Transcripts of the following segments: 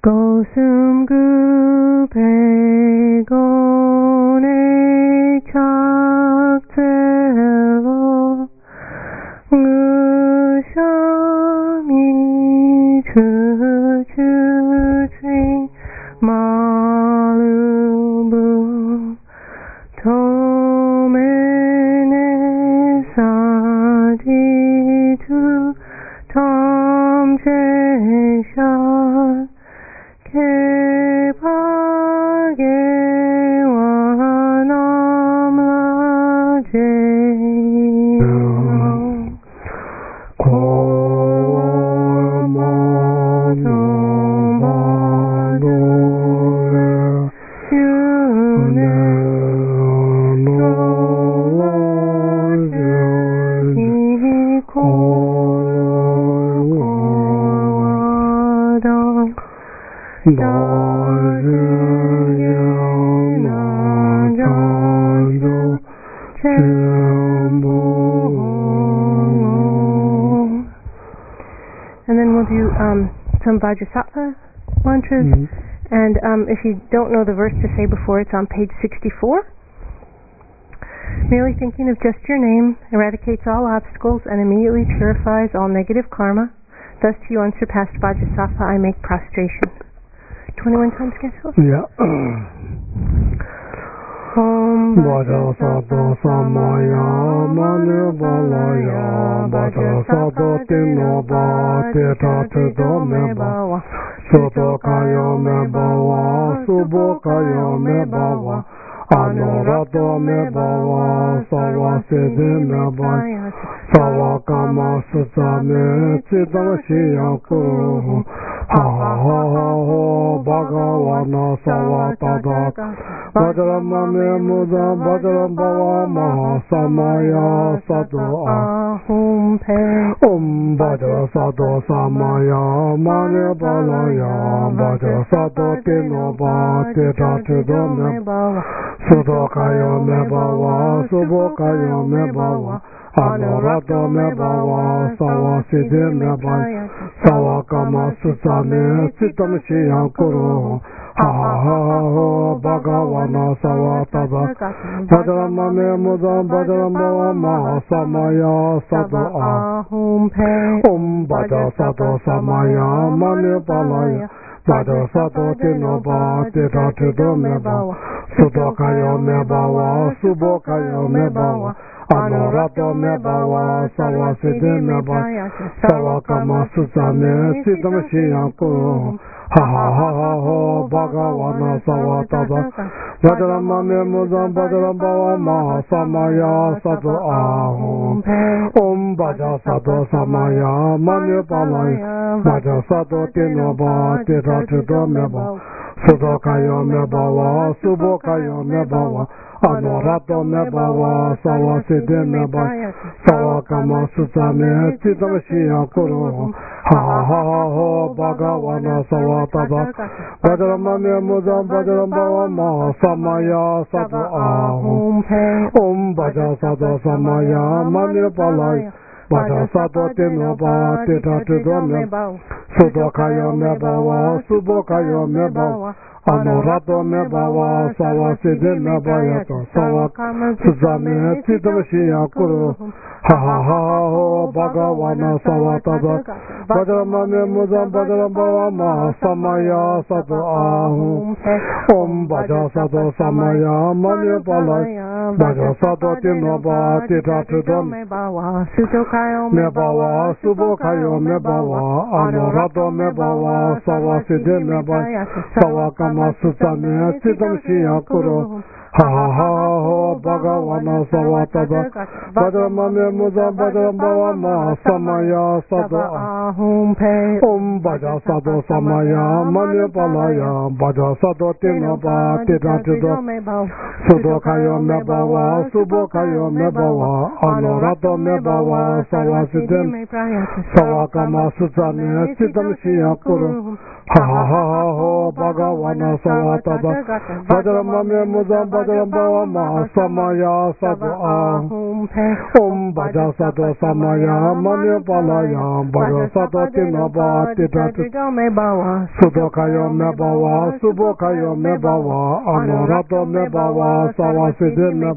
고슴그 백원의 착제로 의샤미 주주지 마르브 도메네 사디두 탐제샤 개바게와 남라제 고마도마도레 유네 And then we'll do some Vajrasattva mantras. And if you don't know the verse to say before, it's on page 64. Merely thinking of just your name eradicates all obstacles and immediately purifies all negative karma. Thus to you unsurpassed Vajrasattva I make prostration. 21 times, Gansel? Yeah. Om Vajrasattva Samaya Manibalaya Vajrasattva Tinoba Teta Teta Meba Sotokayo Mebawa Subokayo Mebawa Anurato Mebawa Sawasidi Meba Sawakama Sutsame Chidamashiyakuru Ha ha ha ha Bhagavana Savatada Vajramane Muda Vajrambhava Mahasamaya Sadhu Ahum Pe Om Vajrasattva Samaya Manibalaya Vajrasattva Tinoba Teta Teta Meba Sudokayo Mebawa Subokayo Mebawa Anurato Mebawa Sawasidi Meba Sawakama Sutsame Chittamashiyakuru Ha ha ha ha Bhagavana Savatada Vajramane Mudam Vajrambhava Mahasamaya Sadhu Ahum Pe Om Vajrasattva Samaya Manibalaya Vajrasattva Tinoba Teta Teta Meba Sudokayo Mebawa Subokayo Mebawa Anurato Mebawa Sawasidi Meba Sawakama Sutsame Chittamashiyakuru Ha ha ha ha ha Bhagavana Savatada Vajramane Mudam Vajrambhava Mahasamaya Sadhu Ahum Om Vajrasattva Samaya Manibalaya Vajrasattva Tinoba Teta Teta Meba Sudokayo Mebawa Subokayo Mebawa Anurato Mebawa Sawasidi Meba Sawakama Sutsame Chittamashiyakuru Ha ha ha ha Bhagavana Savatada Vajramane Mudam Vajrambhava Mahasamaya Sadhu Ahum Om Vajrasattva Samaya Manibalaya Vajrasattva Tinoba Teta Teta Meba Sudokayo Mebawa Subokayo Mebawa Anurato Mebawa Sawasidi Meba Sawakama Sutsame Chittamashiyakuru Ha ha ha ha Bhagavana Savatada Vajramane Mudam Vajrambhava Mahasamaya Sadhu Ahum Om Vajrasattva Samaya Manibalaya Vajrasattva Tinoba Teta Teta Meba Mebawa Subokayo Mebawa Anurato Mebawa Sawasidi Meba Sawakama Sutsame Chittamashiyakuru Ha ha ha ha Bhagavana Savatada Vajramane Mudam Vajrambhava Mahasamaya Sadhu Ahum Om Vajrasattva Samaya Manibalaya Vajrasattva Tinoba Teta Teta Meba Sudokayo Mebawa Subokayo Mebawa Anurato Mebawa Sawasidi Meba Sawakama Sutsame Chittamashiyakuru Ha ha ha ha Bhagavana Savatada Vajramame Mudam Vajram Bhavama Samaya Sadhu Ahum Om Bhaja Sadhu Samaya Manya Palaya Bhaja Sadhu Tinaba Tita Me Bhava Sudokayo Me Bhava Subokayo Me Bhava Anurato Me Bhava Savasidi Me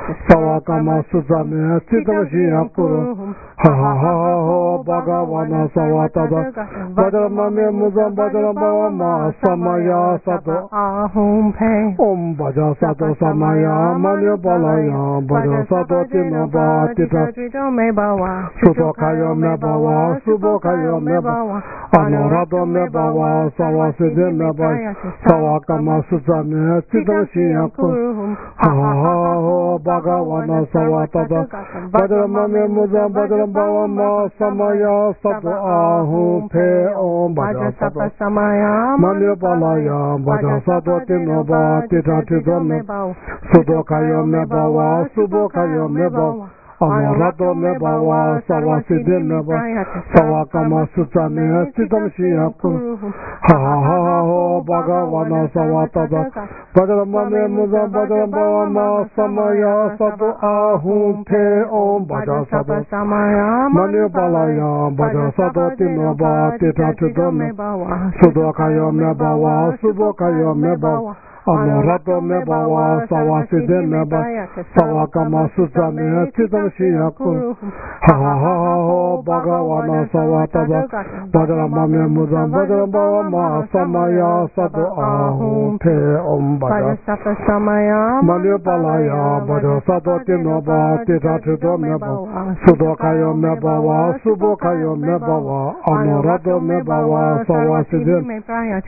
Savakama Suzame Titavashia Kuru Ha ha ha ho Bhagavana Savatada Vajramame Mudam Vajram Bhavama Samaya Sadhu Ahum Om Bhaja Sadhu Samaya Manya Palaya Bhaja Sadhu Tinaba Tita Me Bhava Sudokayo Me Bhava Subokayo Me Bhava Anurato Me Bhava Savasidi Me Bhava Savakama Suzame Titavashia Kuru Ha ha ha ho Bhagavana Savatada Vajramame Mudam Vajram Bhavama Samaya Sadhu Ahum Om Bhaja Sadhu Samaya Manya Palaya Bhaja Sadhu Tinaba Tita Me Bhava Sudokayo Me Bhava Subokayo Me Bhava Anurato Me Bhava Savasidi Me Bhava Savakama Suzame Titavashia Kuru Ha ha ha ho Bhagavana Savatada Vajramame Mudam Vajram Bhavama Samaya Sadhu Ahum Om Bhaja Sadhu Samaya Manya Palaya Bhaja Sadhu Tinaba Tita Me Bhava Sudokayo Me Bhava Subokayo Me Bhava Anurato Me Bhava Savasidi Me Bhava Savakama Suzame Titavashia Kuru Ha ha ha ho Bhagavana Savatada Vajramame Mudam Vajram Bhavama Samaya Sadhu Ahum Om Bhaja Sadhu Samaya Manya Palaya Bhaja Sadhu Tinaba Tita Me Bhava Sudokayo Me Bhava Subokayo Me Bhava Anurato Me Bhava Savasidi Me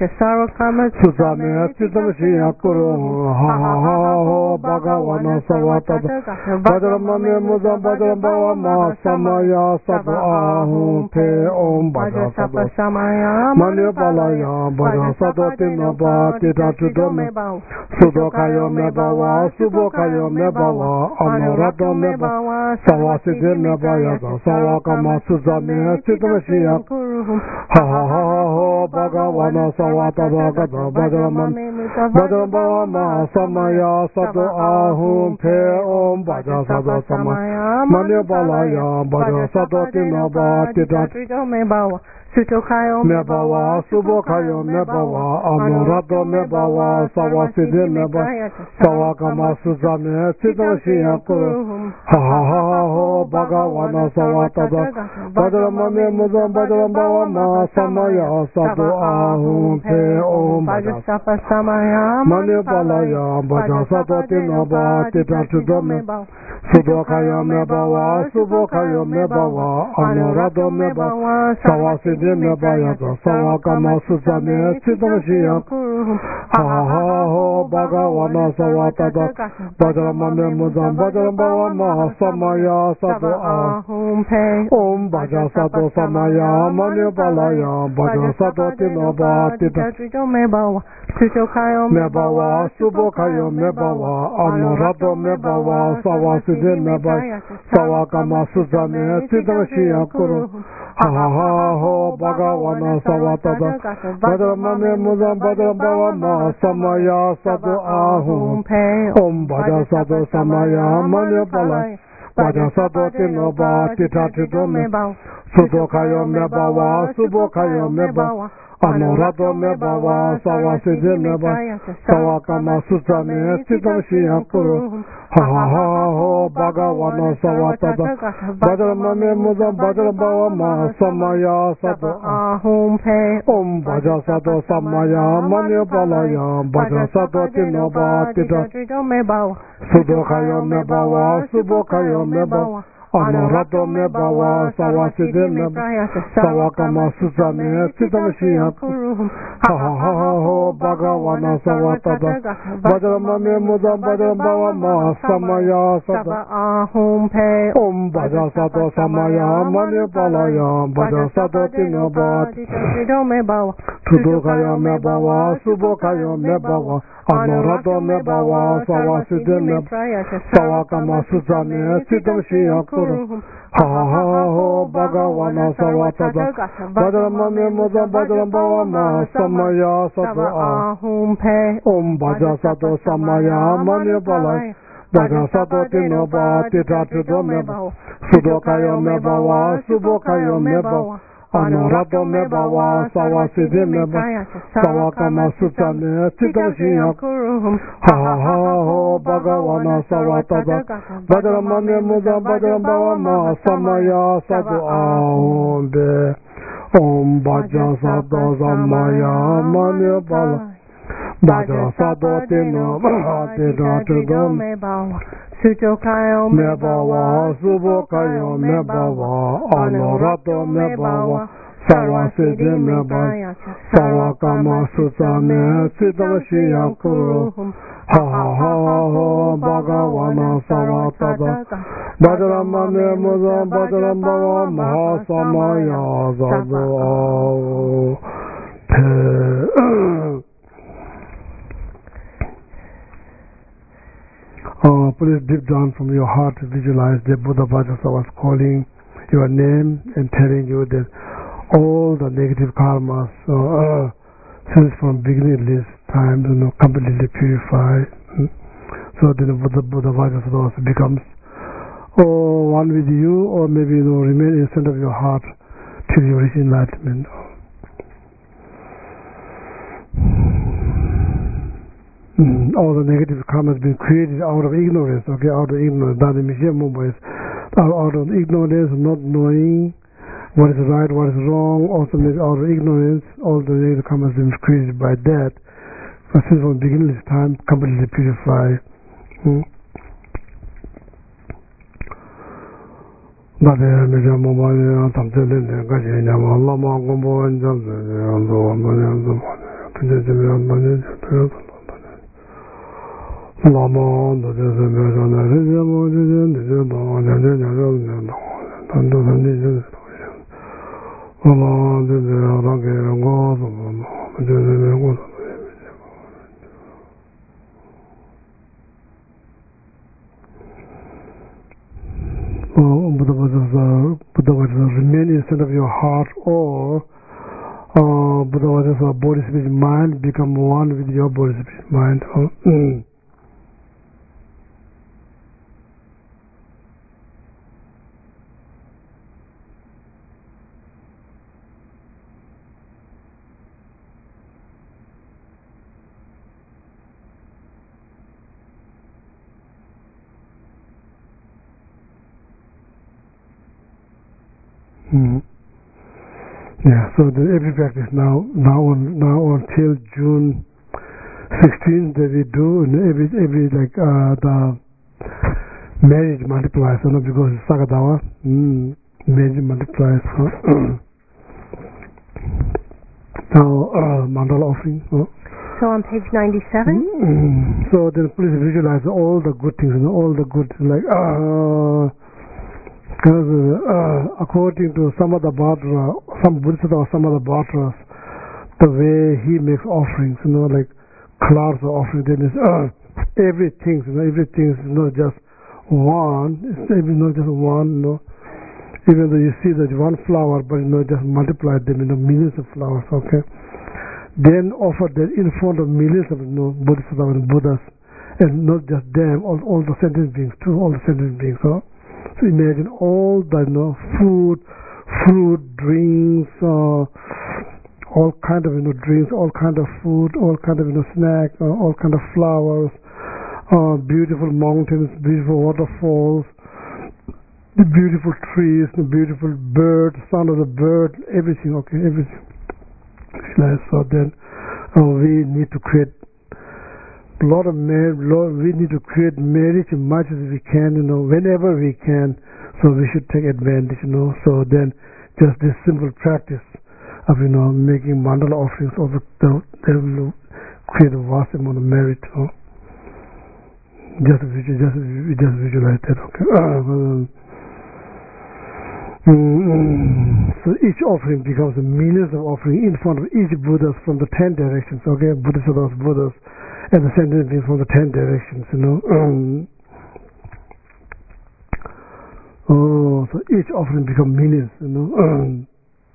Bhava Suzame Titavashia Kuru Ha ha ha ho Bhagavana Savatada Vajramame Mudam Vajram Bhavama Samaya Sadhu Ahum Om Bhaja Sadhu Samaya Manya Palaya Bhaja Sadhu Tinaba Tita Me Bhava Sudokayo Me Bhava Subokayo Me Bhava Anurato Me Bhava Savasidi Me Bhava Savakama Suzame Titavashia Kuru Ha ha ha ho Bhagavana Savatada Vajramame Vajram Bhavama Samaya Sadhu Ahum Om Bhaja Sadhu Samaya Manya Palaya Bhaja Sadhu Tinaba Tita Me Bhava Sudokayo Me Bhava Subokayo Me Bhava Anurato Me Bhava Savasidi Me Bhava Savakama Suzame Titavashia Kuru Ha ha ha ho Bhagavana Savatada Vajramame Mudam Vajram Bhavama Samaya Sadhu Ahum Om Bhaja Sadhu Samaya Manya Palaya Bhaja Sadhu Tinaba Tita Me Bhava Sudokayo Me Bhava Subokayo Me Bhava Anurato Me Bhava Savasidi Me Bhava Savakama Suzame Titavashia Kuru Ha ha ha ho Bhagavana Savatada Vajramame Mudam Vajram Bhavama Samaya Sadhu Ahum Om Bhaja Sadhu Samaya Manya Palaya Bhaja Sadhu Tinaba Tita Me Bhava Sudokayo Me Bhava Subokayo Me Bhava Anurato Me Bhava Savasidi Me Bhava Savakama Suzame Titavashia Kuru Ha ha ha ho Bhagavana Savatada Vajramame Mudam Vajram Bhavama Samaya Sadhu Ahum Om Bhaja Sadhu Samaya Manya Palaya Bhaja Sadhu Tinaba Tita Me Bhava Sudokayo Me Bhava Subokayo Me Bhava Anurato Me Bhava Savasidi Me Bhava Savakama Suzame Titavashia Kuru Ha ha ha ho Bhagavana Savatada Vajramame Mudam Vajram Bhavama Samaya Sadhu Ahum Om Bhaja Sadhu Samaya Manya Palaya Bhaja Sadhu Tinaba Tita Me Bhava Sudokayo Me Bhava Subokayo Me Bhava Anurato Me Bhava Savasidi Me Bhava Savakama Suzame Titavashia Kuru Ha ha ha ho Bhagavana Savatada Vajramame Mudam Vajram Bhavama Samaya Sadhu Ahum Om Bhaja Sadhu Samaya Manya Palaya Bhaja Sadhu Tinaba Tita Me Bhava Sudokayo Me Bhava Subokayo Me Bhava Anurato Me Bhava Savasidi Me Bhava Savakama Suzame Titavashia Kuru Kuruhum Ha ha ho Bhagavana Savatada Bhadramma Memuda Bhadramma Ma Samaya Sattva Ahum Pe Om Bhaja Sato Samaya Manya Palai Bhaja Sato Tino Ba Tita Tito Meba Sudokayo Mebawa Subokayo Mebawa Anorato Mebawa Sawasidi Meba Sawakama Sutane Titoshiyam Ha ha ho Bhagavana Savatada Bhadramma Memuda Bhadramma Ma Samaya Sato Ahum Pe Om Bhaja Sato Samaya Manya Palai Bhaja Sato Tino Ba Tita Tito Meba Sujokayo Mebawa Subokayo Mebawa Anorato Mebawa Sawasidi Meba Sawakama Sutane Titoshiyam Kuruhum Ha ha ho Bhagavana Savatada Bhadramma Memuda Bhadramma Ma Samaya Sato Ahum Please deep down from your heart visualize that Buddha Vajrasava was calling your name and telling you that all the negative karmas since from beginning this time completely purified. So then Buddha Vajrasava becomes one with you, or maybe remain in center of your heart till you reach enlightenment. All the negative karma has been created out of ignorance, okay, out of ignorance. Out of ignorance, not knowing what is right, what is wrong, also maybe out of ignorance, all the negative karma has been created by that. But since from the beginning of this time, completely purified. Lama Buddha Vajrasava remain inside of your heart, or Buddha Vajrasava body, spirit, mind become one with your body, spirit, mind. Yeah, so every practice now until June 16th that we do, and every like the marriage multiplies, because it's Sagadawa, marriage multiplies. Now mandala offering. So on page 97. So then please visualize all the good things, all the good like. Because according to some of the Bhadra, some Buddhists or some of the Bhadras, the way he makes offerings, like clouds of offering, then is everything, everything is not just one. It's not just one, Even though you see that one flower, but just multiply them into millions of flowers. Okay. Then offer that in front of millions of Bodhisattvas and Buddhas, and not just them, all the sentient beings too, all the sentient beings. So imagine all the food, fruit, drinks, all kind of drinks, all kind of food, all kind of snacks, all kind of flowers, beautiful mountains, beautiful waterfalls, the beautiful trees, the beautiful birds, sound of the bird, everything. Okay, everything. So then we need to create we need to create marriage as much as we can, whenever we can. So we should take advantage, So then, just this simple practice of making mandala offerings, also they will create a vast amount of merit. Just visualize that. Okay. So each offering becomes millions of offerings in front of each Buddha from the 10 directions. Okay, Bodhisattvas, Buddhas. And the sentence from the 10 directions, Oh, so each offering become millions, you know.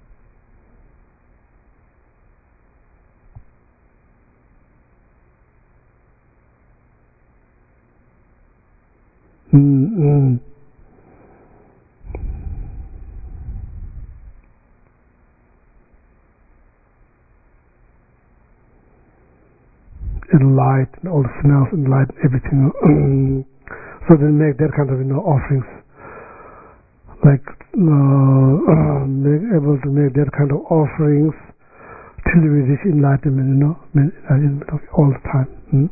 And light and all the smells and light and everything. So they make that kind of, you know, offerings, like able to make that kind of offerings till we reach enlightenment, you know, all the time.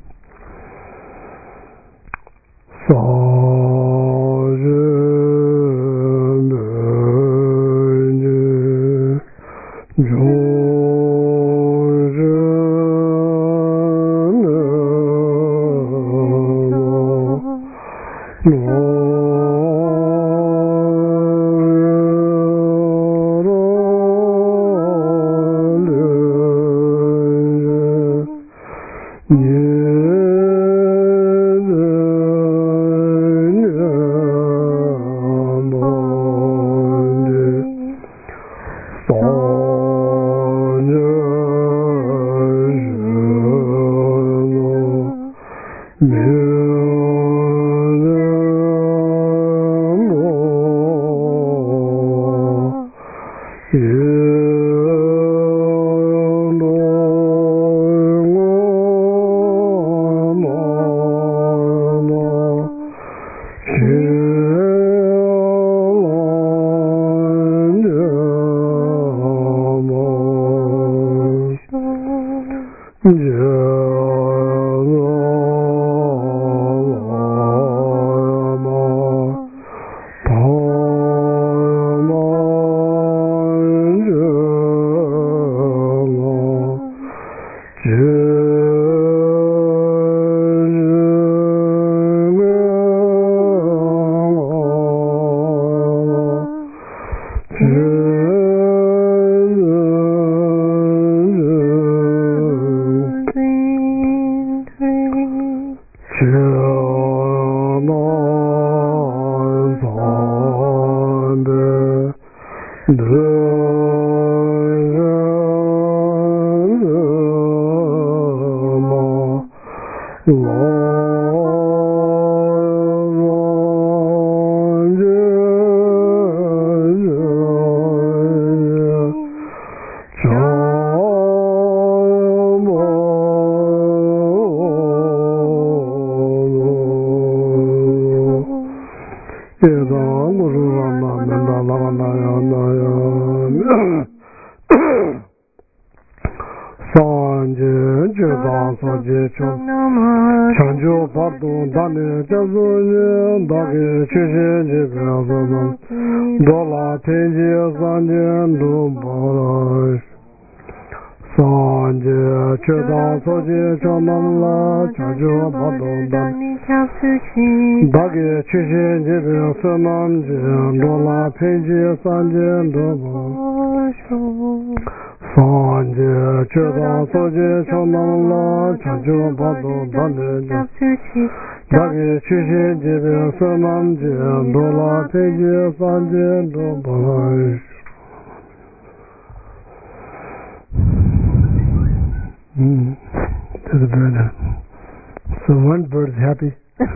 So one bird is happy,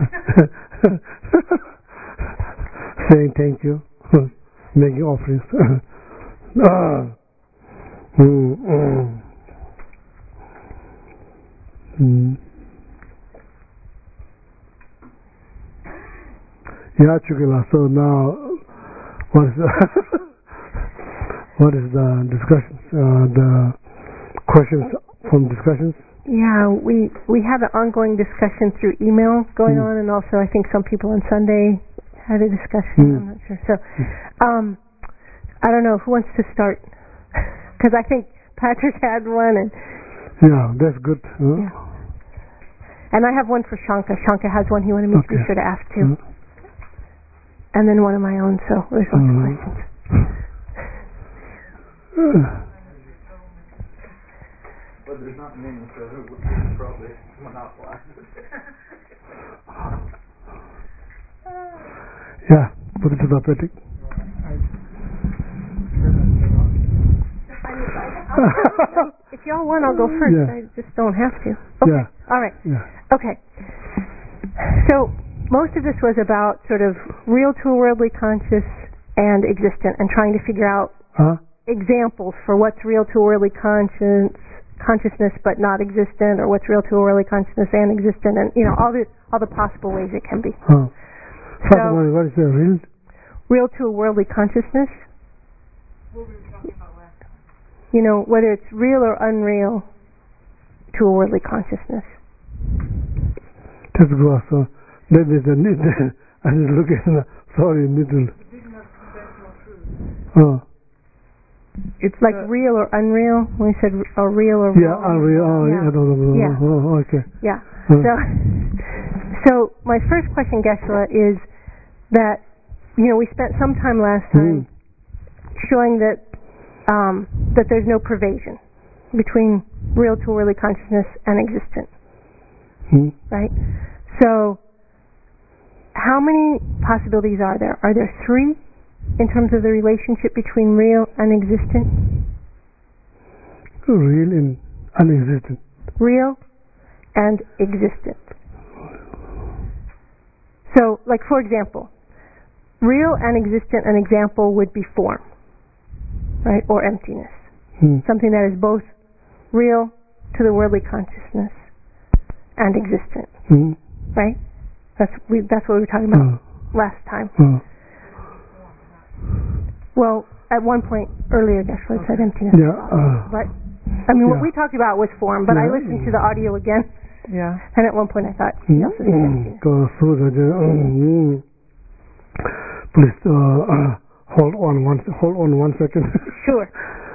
saying thank you, making offerings. Yeah, Chukila. So now, what is the discussions? The questions from discussions? Yeah, we have an ongoing discussion through email going on, and also I think some people on Sunday had a discussion. I'm not sure. So, I don't know who wants to start, because I think Patrick had one, and yeah, that's good. Yeah. And I have one for Shanka. Shanka has one he wanted me to be sure to ask too, and then one of my own. So there's lots of questions. But there's not many, so it would probably monopolize it. Yeah. put it to the Vedic. If y'all want, I'll go first. Yeah. I just don't have to. Okay. Yeah. All right. Yeah. Okay. So most of this was about sort of real to a worldly conscious and existent, and trying to figure out examples for what's real to a worldly consciousness but not existent, or what's real to a worldly consciousness and existent, and all the possible ways it can be. So what is the real to a worldly consciousness? What we were talking about last time. Whether it's real or unreal to a worldly consciousness. That's good. So maybe the need. I just look at the sorry middle. Division of conventional truth. It's like real or unreal. When we said real or yeah, unreal. Yeah. I don't know. Yeah. Okay. Yeah. So my first question, Geshe-la, is that we spent some time last time showing that that there's no pervasion between real to worldly consciousness and existent. Right? So how many possibilities are there? Are there 3 in terms of the relationship between real and existent? Real and unexistent. Real and existent. So, like for example, real and existent, an example would be form, right? Or emptiness. Something that is both real to the worldly consciousness and existent. Right? That's what we were talking about last time. Well, at one point earlier, Geshe-la said emptiness. Yeah. But what we talked about was form, but I listened to the audio again. Yeah. And at one point I thought he also said emptiness. Please hold on one second. Sure.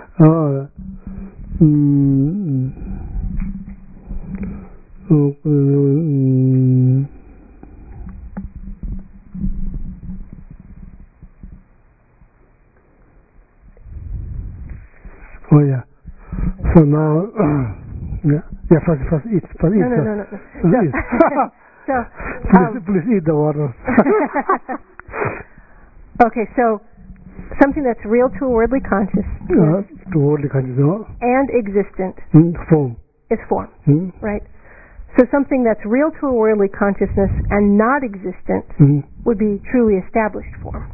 Oh yeah. So now, first eat. No. So, please eat the water. Okay, so something that's real to a worldly consciousness and existent form is form, right? So something that's real to a worldly consciousness and not existent would be truly established form.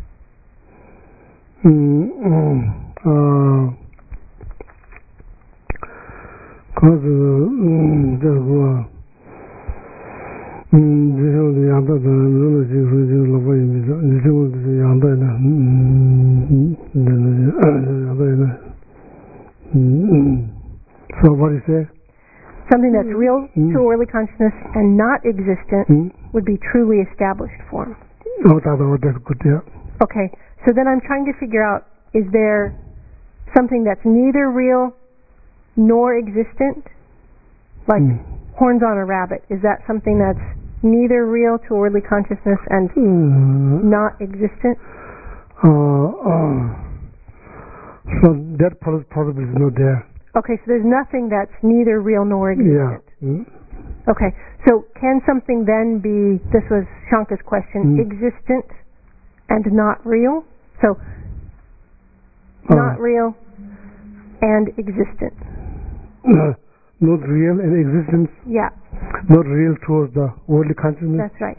So what do you say? Something that's real to a worldly consciousness and not existent would be truly established form. Oh, that's good, yeah. Okay, so then I'm trying to figure out, is there something that's neither real nor existent? Like horns on a rabbit. Is that something that's neither real to a worldly consciousness and not existent? So that probably is not there. Okay, so there's nothing that's neither real nor existent. Yeah. Okay, so can something then be, this was Shanka's question, existent and not real? So, not real and existent. Not real and existence? Yeah. Not real towards the worldly consciousness? That's right.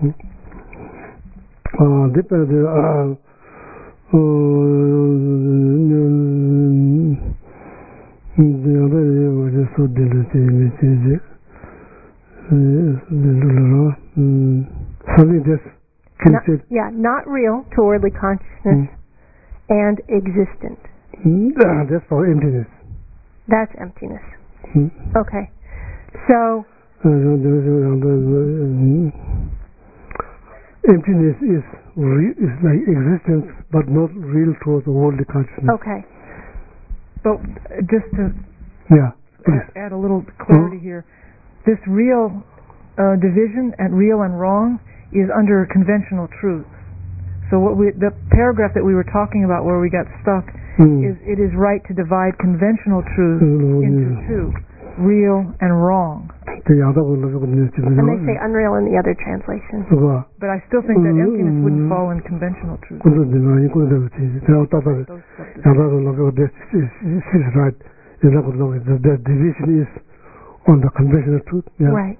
Not real to worldly consciousness and existent. That's for emptiness. That's emptiness. Okay. So emptiness is like existence, but not real towards the worldly consciousness. Okay. But just to add a little clarity here, this real division at real and wrong is under conventional truth. So the paragraph that we were talking about where we got stuck is it is right to divide conventional truth into two. real and wrong. And they say unreal in the other translation. But I still think that emptiness wouldn't fall in conventional truth. Those she's right. The division is on the conventional truth. Yeah. Right.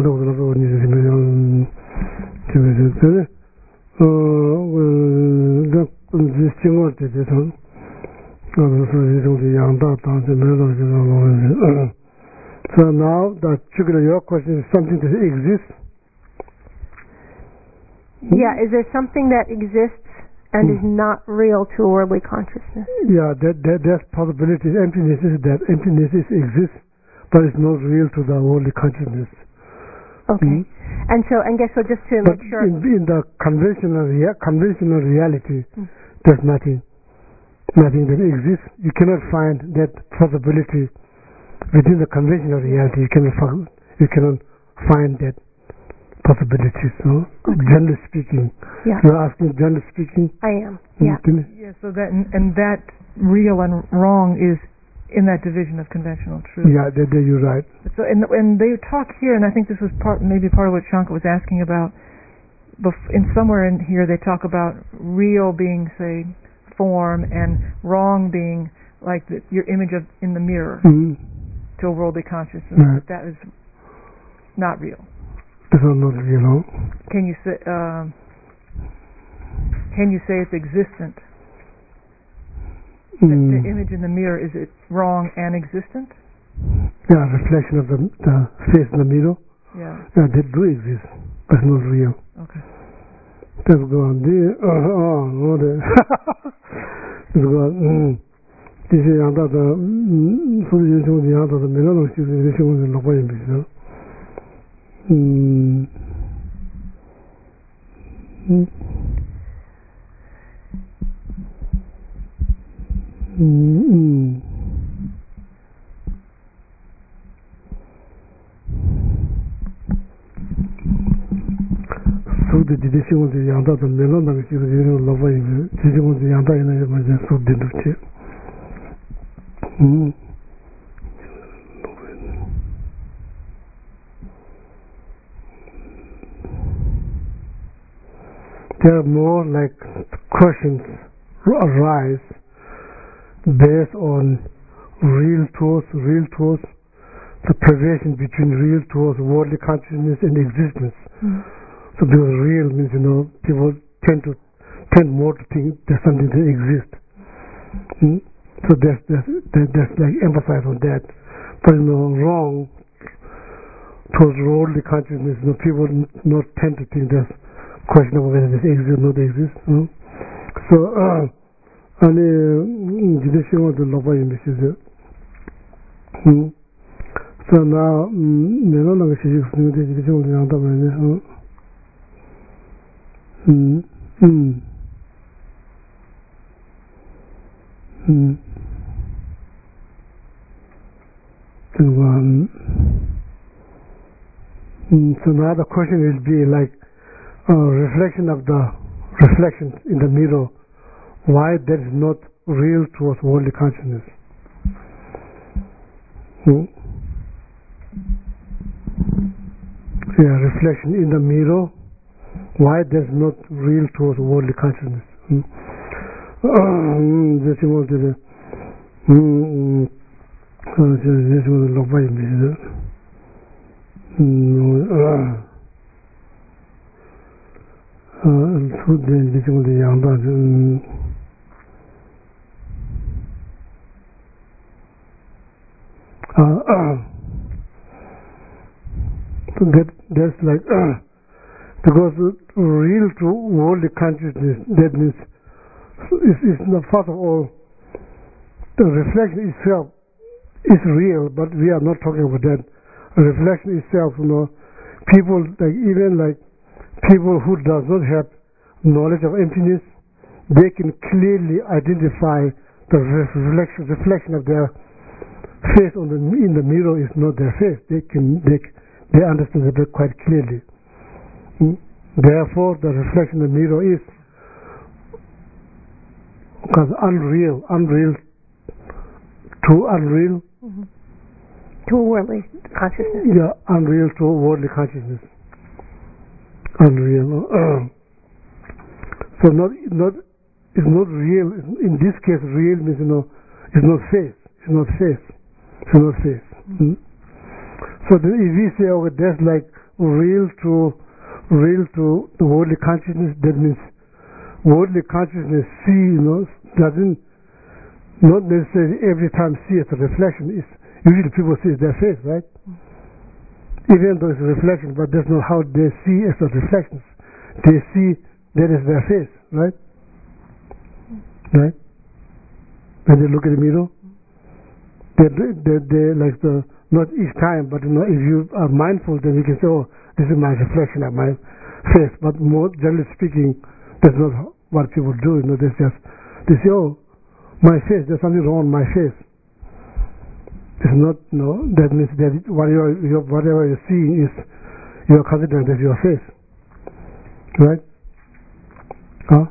So now, your question is something that exists? Yeah, is there something that exists and is not real to a worldly consciousness? Yeah, there's possibility. Emptiness exists, but it's not real to the worldly consciousness. Okay. And guess so, just to make sure. In the conventional reality, there's nothing that exists. You cannot find that possibility within the conventional reality. You cannot find that possibility. So, generally speaking, you're asking generally speaking. I am. Yeah. Yeah. So that real and wrong is in that division of conventional truth. Yeah, you're right. So, and they talk here, and I think this was maybe part of what Shankar was asking about. In somewhere in here, they talk about real being, say, form, and wrong being like your image in the mirror to a worldly consciousness. Right. That is not real. That's not real. Can you say? Can you say it's existent? The image in the mirror, is it wrong and existent? Yeah, reflection of the face in the mirror. Yeah. Yeah, they do exist, but not real. Okay. Let's go on. Let's go on. This is the the decision was the Yanda, the Melon, and the Lava, the decision was the Yanda, and I was so deductive. There are more like questions arise based on real truth, the privation between real truth, worldly consciousness, and existence. So because real means, people tend more to think there's something that exists. So there's like emphasize on that. But wrong towards worldly consciousness, people not tend to think there's question of whether this exists or not exists. So so now so now the question will be like reflection of the reflection in the mirror, why that is not real towards worldly consciousness. Yeah, reflection in the mirror, why that is not real towards worldly consciousness. This was the so that's like because real to worldly consciousness, that means is not, first of all, the reflection itself is real, but we are not talking about that. Reflection itself, people people who does not have knowledge of emptiness, they can clearly identify the reflection of their face in the mirror is not their face. They understand that quite clearly. Therefore, the reflection in the mirror is because unreal to unreal, To a worldly consciousness. Yeah, unreal to a worldly consciousness. Unreal. So it's not real. In this case, real means it's not faith. It's not faith. It's not faith. Mm-hmm. So then if we say, okay, that's like real to the worldly consciousness, that means worldly consciousness doesn't not necessarily every time see as a reflection. It's usually people see their face, right? Even though it's a reflection, but that's not how they see as a reflection. They see that is their face, right? Right? When they look at the mirror, they like not each time, but if you are mindful, then you can say, oh, this is my reflection of my face. But more generally speaking, that's not what people do. They say, oh, my face, there's something wrong with my face. It's not, that means that whatever you're seeing is, you're considering that's your face. Right? Huh?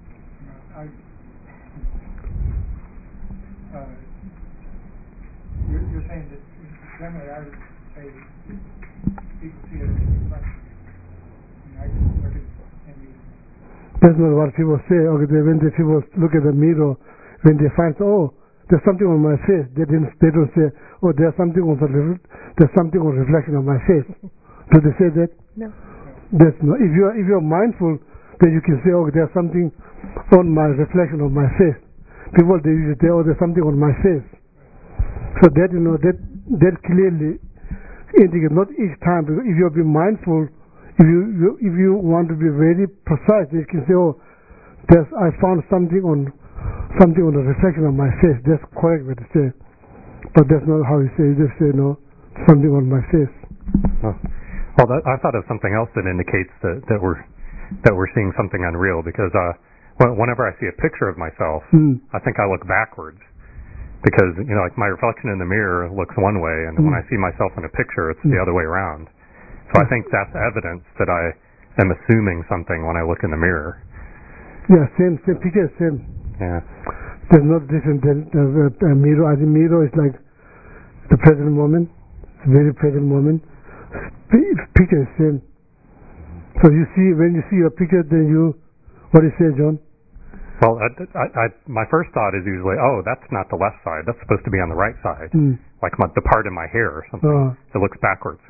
You're saying that generally I would say people see it as a reflection. I just look at that's not what people say. Okay, when the people look at the mirror, when they find, oh, there's something on my face, they don't say, oh, there's something on reflection on my face. Do they say that? No. That's not. If you're mindful, then you can say, oh, there's something on my reflection of my face. People, they usually say, oh, there's something on my face. So that that clearly indicates not each time. Because if you're being mindful, if you want to be very precise, you can say, oh, I found something on the reflection of my face. That's correct what to say, but that's not how you say. You just say something on my face. Oh. Well, I thought of something else that indicates that we're seeing something unreal, because whenever I see a picture of myself, I think I look backwards, because like my reflection in the mirror looks one way, and when I see myself in a picture, it's the other way around. So I think that's evidence that I am assuming something when I look in the mirror. Yeah, same picture, same. Yeah. There's no different than a mirror. I think mirror is like the present moment. It's a very present moment. Picture is same. So when you see your picture, then what do you say, John? Well, my first thought is usually, oh, that's not the left side. That's supposed to be on the right side. Like the part in my hair or something. It looks backwards.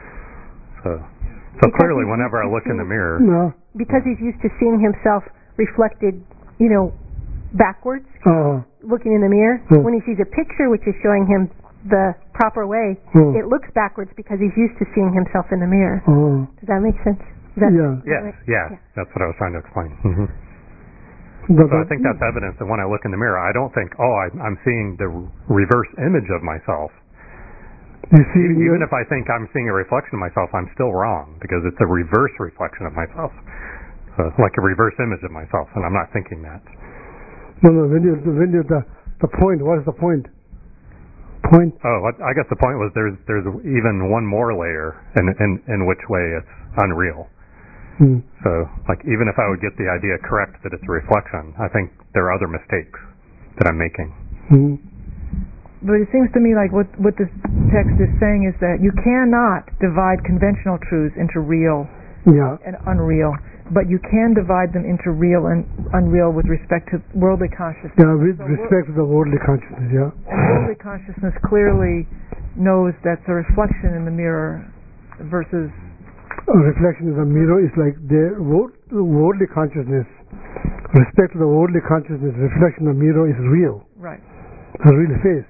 So clearly, whenever I look in the mirror, because he's used to seeing himself reflected, backwards, looking in the mirror. When he sees a picture which is showing him the proper way, it looks backwards because he's used to seeing himself in the mirror. Does that make sense? Yeah. That's what I was trying to explain. Mm-hmm. So I think that's evidence that when I look in the mirror, I don't think, oh, I'm seeing the reverse image of myself. Even if I think I'm seeing a reflection of myself, I'm still wrong, because it's a reverse reflection of myself. So it's like a reverse image of myself, and I'm not thinking that. No. When you're the point, what is the point? Point? Oh, I guess the point was there's even one more layer in which way it's unreal. So, like, even if I would get the idea correct that it's a reflection, I think there are other mistakes that I'm making. But it seems to me like what this text is saying is that you cannot divide conventional truths into real and unreal, but you can divide them into real and unreal with respect to worldly consciousness. Yeah, with respect to the worldly consciousness, yeah. And worldly consciousness clearly knows that's a reflection in the mirror versus... A reflection in the mirror is like the worldly consciousness. Respect to the worldly consciousness, reflection in the mirror is real. Right. A real face.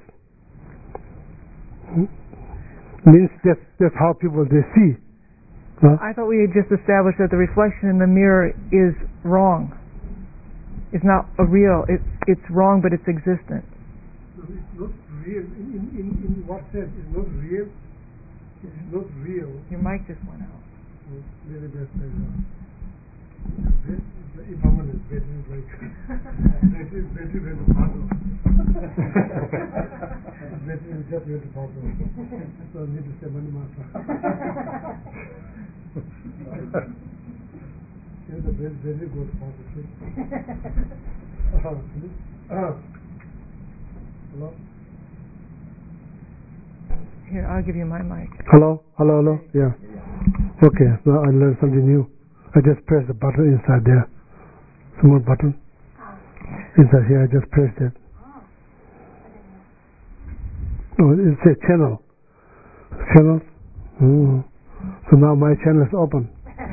Means that's how people they see. I thought we had just established that the reflection in the mirror is wrong. It's not a real. It's wrong, but it's existent. No, it's not real. In what sense? It's not real. It's not real. Your mic just went out. Maybe that's if I want to bet is like betting with the partner. Betting is just with the partner. So I need to say money master. It's a very good partnership. Hello? Here, I'll give you my mic. Hello? Yeah. Okay, so I learned something new. I just pressed the button inside there. Small button. Inside here, I just pressed it. Oh, it says channel. Channel? So now my channel is open.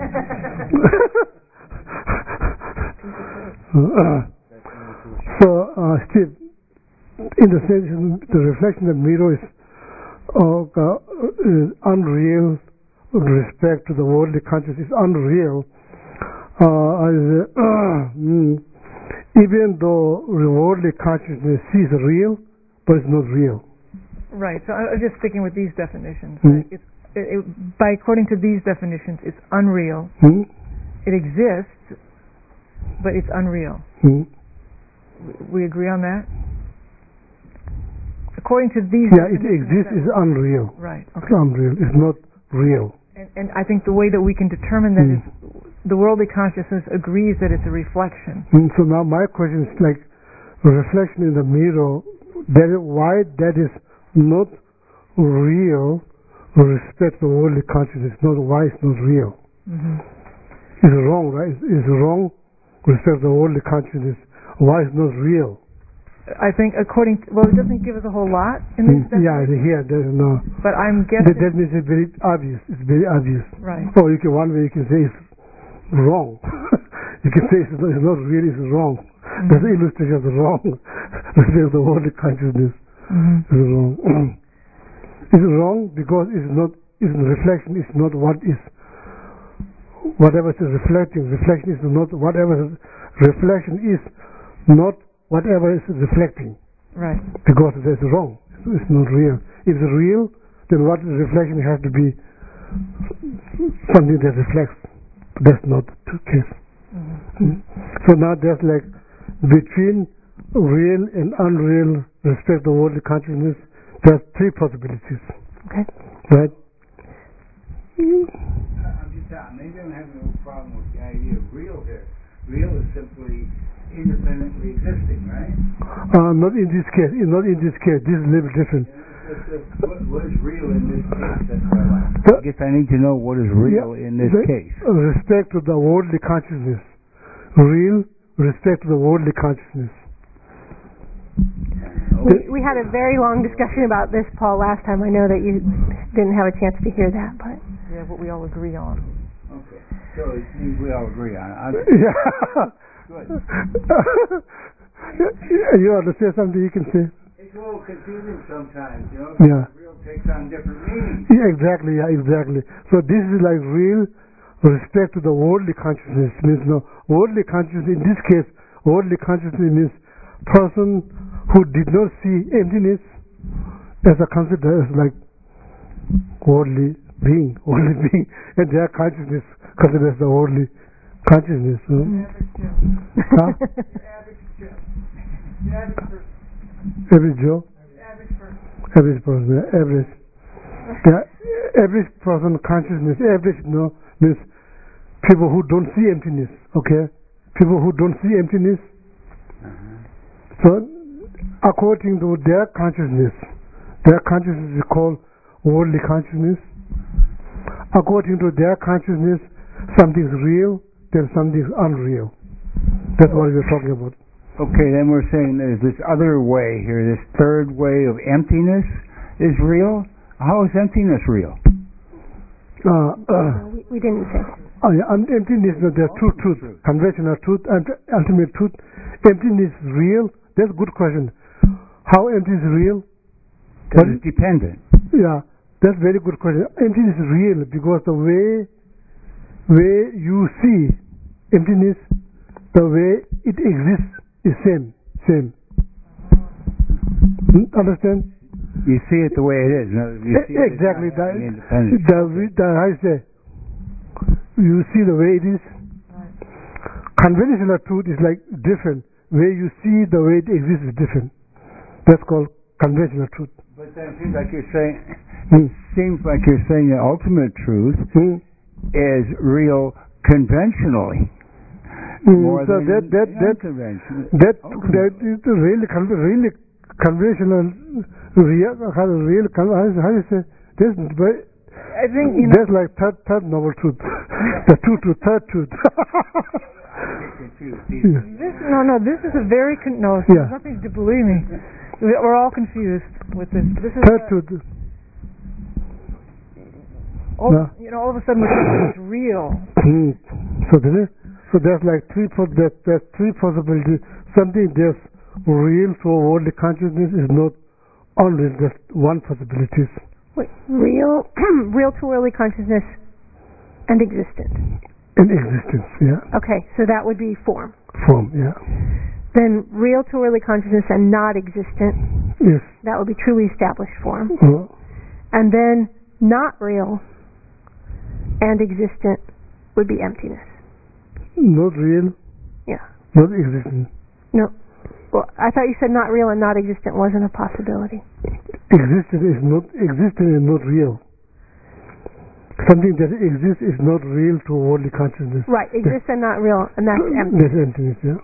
Steve, in the sense, the reflection of the mirror is unreal with respect to the worldly consciousness. Is unreal. Even though the worldly consciousness sees real, but it's not real. Right. So I'm just sticking with these definitions. Right? By according to these definitions, it's unreal. It exists, but it's unreal. We agree on that? According to these it exists is unreal. Right. Okay. It's unreal. It's not real. And I think the way that we can determine that is the worldly consciousness agrees that it's a reflection. So now my question is like the reflection in the mirror, why that is not real with respect to the worldly consciousness, not why it's not real. It's wrong, right? It's wrong with respect to the worldly consciousness. Why it's not real? I think it doesn't give us a whole lot in this definition. Here there's no. But I'm guessing that means it's very obvious. It's very obvious. Right. Or one way you can say it's wrong. You can say it's not real. It's wrong. That's the illustration of the wrong. Respect the worldly consciousness. It's wrong. It's wrong because it's not. It's reflection. It's not what is. Whatever is reflecting. Reflection is not whatever. Reflection is not whatever is reflecting. Right. Because that's wrong. It's not real. If it's real, then what is reflection has to be something that reflects. That's not the case. So now there's like between real and unreal respect the worldly consciousness, there's three possibilities. Okay. Right? Maybe I'm having no problem with the idea of real here. Real is simply independently existing, right? Not in this case. Not in this case. This is a little different. What is real in this case? That's what I want. I guess I need to know what is real in this case. Respect to the worldly consciousness. Real respect to the worldly consciousness. We had a very long discussion about this, Paul, last time. I know that you didn't have a chance to hear that, but yeah, what we all agree on. Okay, so it means we all agree on it. Yeah. Good. You want to say something? You can say. It's a little confusing sometimes, you know. Yeah. Real takes on different meanings. Yeah, exactly. Yeah, exactly. So this is like real respect to the worldly consciousness. Means worldly consciousness. In this case, worldly consciousness means person who did not see emptiness as a concept as like worldly being, and their consciousness considered as the worldly consciousness. Average Joe. Average person. Average. The average person consciousness. Average means people who don't see emptiness. Okay, people who don't see emptiness. So, according to their consciousness is called worldly consciousness. According to their consciousness, something is real, then something is unreal. That's what we're talking about. Okay, then we're saying there's this other way here, this third way of emptiness is real. How is emptiness real? We didn't say that. Emptiness, there's two truths, conventional truth and ultimate truth. Emptiness is real. That's a good question. How emptiness is real? Because it's dependent. Yeah, that's a very good question. Emptiness is real because the way you see emptiness, the way it exists is same. Understand? You see it the way it is. You see exactly. How you say? You see the way it is. Conventional truth is like different. Where you see the way it exists is different. That's called conventional truth. But then it seems like you're saying the ultimate truth is real conventionally. More so than that really conventional real, how do you say this? I think there's like third noble truth, the third truth. This is a very there's nothing to believe me. We're all confused with this. This is third truth. All of a sudden it's real. So there's like three possibilities. Something that's real to worldly consciousness is not only just one possibility. Wait, real to worldly consciousness and existent. In existence, yeah. Okay, so that would be form. Form, yeah. Then real to worldly consciousness and not existent. Yes. That would be truly established form. And then not real and existent would be emptiness. Not real? Yeah. Not existent? No. Well, I thought you said not real and not existent wasn't a possibility. Existent is not real. Something that exists is not real to worldly consciousness. Right, exists and not real, and that's empty. That's emptiness, yeah.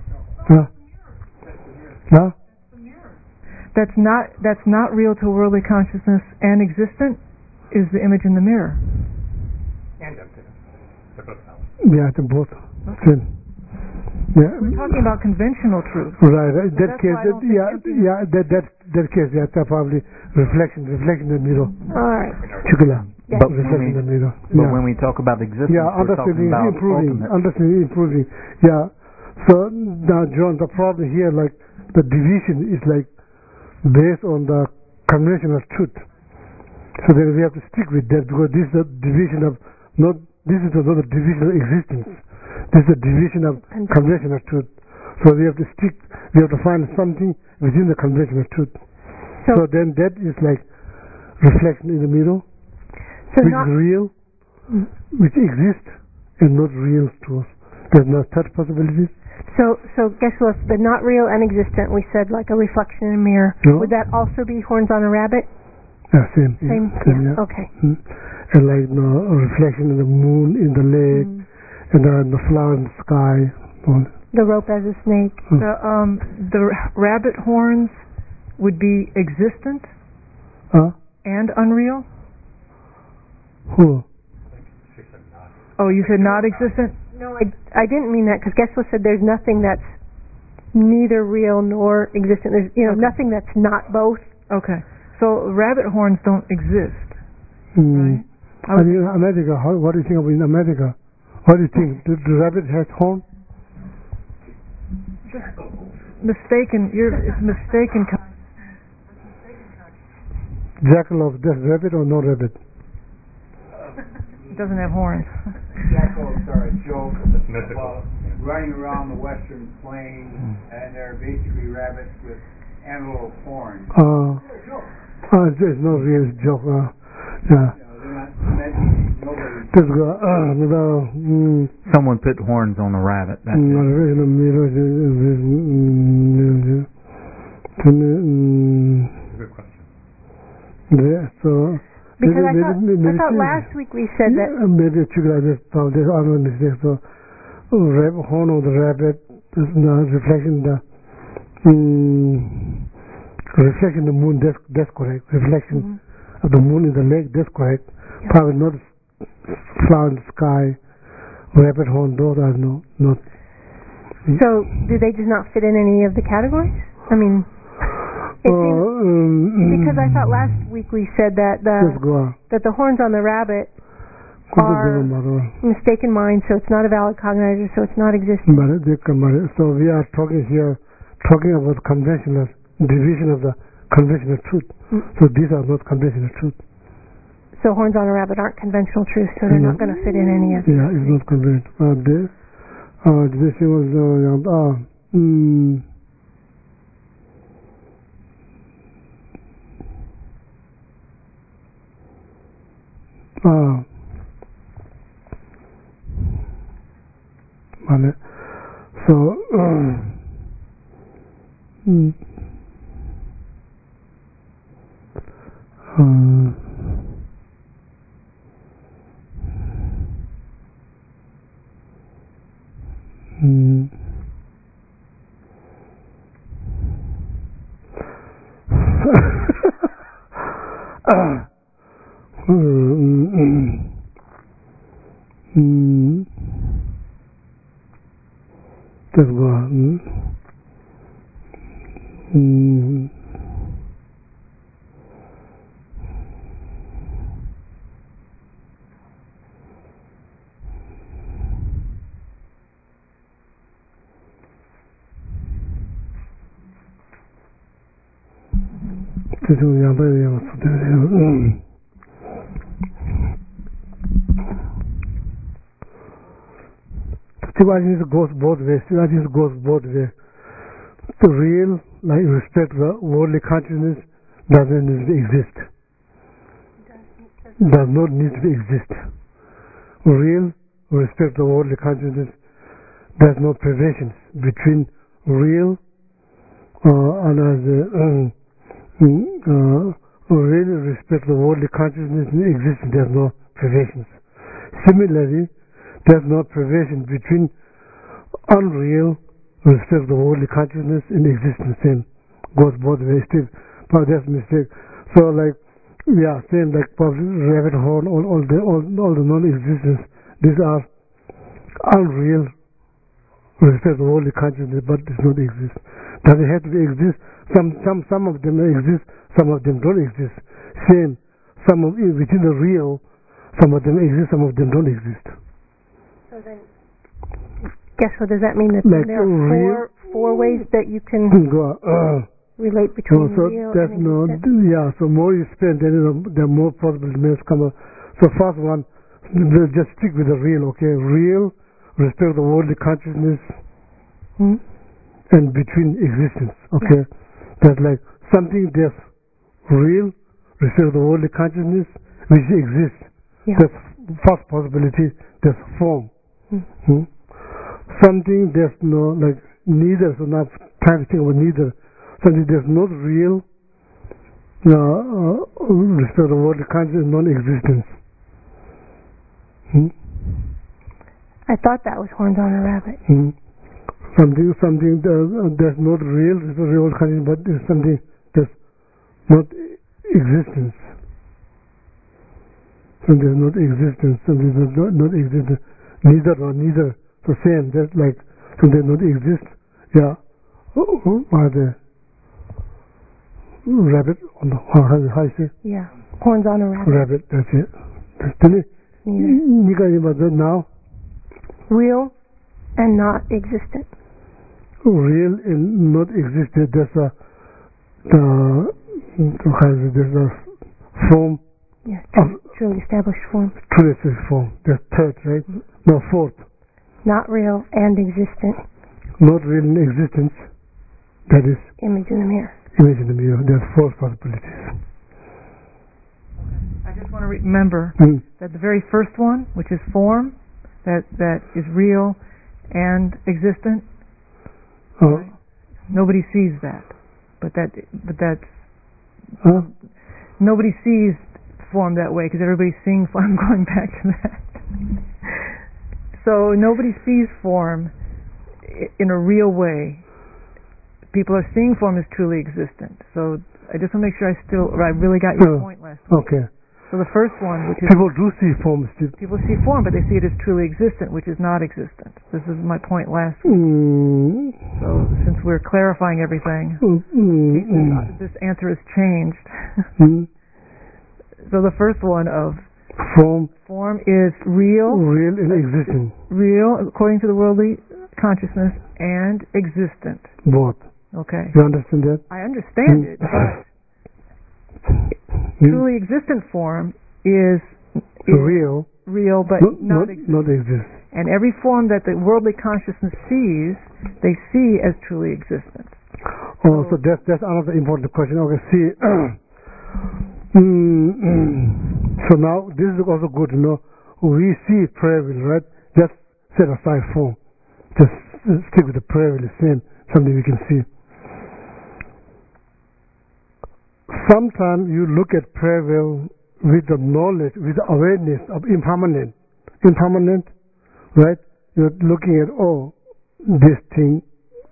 No? That's not real to worldly consciousness and existent is the image in the mirror. And emptiness. They're both valid. Yeah, they're both. Okay. Yeah. We're talking about conventional truth. Right. That case, that case, that's probably reflection in the mirror. All right. Chukula. Yes. But when we talk about existence, we're talking about understanding, Yeah. So now, John, the problem here, like the division is like based on the conventional truth. So then we have to stick with that because this is a division of this is not a division of existence. This is a division of conventional truth. So we have to find something within the conventional truth. So then that is like reflection in the mirror, which is real, which exists and not real to us. There's no third possibilities. So Geshe-la, the not real and existent, we said like a reflection in a mirror. No. Would that also be horns on a rabbit? Yeah, same. Yeah. Okay. And like a reflection in the moon, in the lake, and the flower in the sky. The rope as a snake. The rabbit horns would be existent and unreal? Who? Oh, you said not existent? No, I didn't mean that because Geshe-la said there's nothing that's neither real nor existent. There's nothing that's not both. Okay. So rabbit horns don't exist. Right? America, what do you think of in America? What do you think? Do rabbit has horn? Mistaken. It's mistaken. Jackal, does rabbit or no rabbit? It doesn't have horns. Jackals are a joke about running around the western plains, and they're basically rabbits with antelope horns. It's no real joke. Yeah. Someone put horns on a rabbit. That's Good question. Yeah, so because I thought last week we said that maybe just found this other mistake. So horn of the rabbit, reflection the moon. That's correct. Reflection of the moon in the lake. That's correct. Yeah. Probably not flower in the sky. Rabbit horn. Those are not. So do they just not fit in any of the categories? I mean. Because I thought last week we said that the horns on the rabbit are mistaken mind, so it's not a valid cognizer, so it's not existing. So we are talking about conventional division of the conventional truth. So these are not conventional truth. So horns on a rabbit aren't conventional truth, so they're not going to fit in any of them. Yeah, it's not conventional. This was Sivajis goes both ways. Sivajis goes both ways. The real, like respect the worldly consciousness, doesn't need to exist. Does not need to exist. Real, respect the worldly consciousness. There's no preventions between real and really respect the worldly consciousness in existence. There's no preventions. Similarly, there's no prevention between unreal respect the worldly consciousness in existence. Same goes both ways. But that's a mistake. So like, yeah, same like rabbit hole, all the non-existence. These are unreal respect the worldly consciousness, but does not exist. Does it have to exist? Some of them exist, some of them don't exist. Same, within the real, some of them exist, some of them don't exist. So then, guess what? Does that mean that like there are four ways that you can relate between real and existence? So more you spend, then the more possibilities come up. So first one, we'll just stick with the real, okay? Real, respect the worldly consciousness, and between existence, okay? That's like something that's real, respect the worldly consciousness, which exists. That's first possibility, that's form. Something there's no, like neither, so not trying to think about neither. Something that's not real, respect the worldly consciousness, non-existence. I thought that was horns on a rabbit. Something that's not real, is a real consciousness, but it's something that's not existence. Something that's not existence, something that's not existence. Neither or neither. So same, that's like something not exist. Yeah. Are the rabbit on the how you say? Yeah. Horns on a rabbit. Rabbit, that's it. Now? Real and not existent. Real and not existent. There's a form. Yeah, truly established form. Truly established form. That's third, right? No, fourth. Not real and existent. Not real and existence. That is image in the mirror. Image in the mirror. There are four possibilities. I just want to remember that the very first one, which is form, that is real and existent. Right? Nobody sees that, but that's nobody sees form that way because everybody's seeing form. I'm going back to that. So nobody sees form in a real way. People are seeing form as truly existent. So I just want to make sure I really got your point last week. Okay. So the first one, which is people do see form. People see form, but they see it as truly existent, which is not existent. This is my point last week. So since we're clarifying everything, this answer has changed. So the first one of form is real and existent. Real according to the worldly consciousness and existent. Both. Okay. You understand that? I understand it, but truly existent form is real, but not exist. And every form that the worldly consciousness sees, they see as truly existent. Oh, so that's another important question. Okay, see. So now this is also good to know. We see prayer will, right? Just set aside form. Just stick with the prayer will, same, something we can see. Sometimes you look at prayer will with the knowledge, with the awareness of impermanent, right? You're looking at, this thing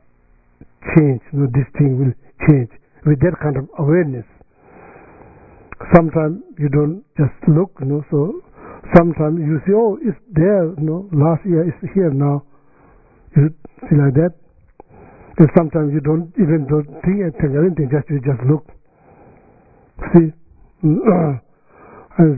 changed, this thing will change, with that kind of awareness. sometimes you don't just look, so sometimes you see, oh, it's there, last year, it's here now. You see like that. And sometimes you don't think anything, you just look. See? As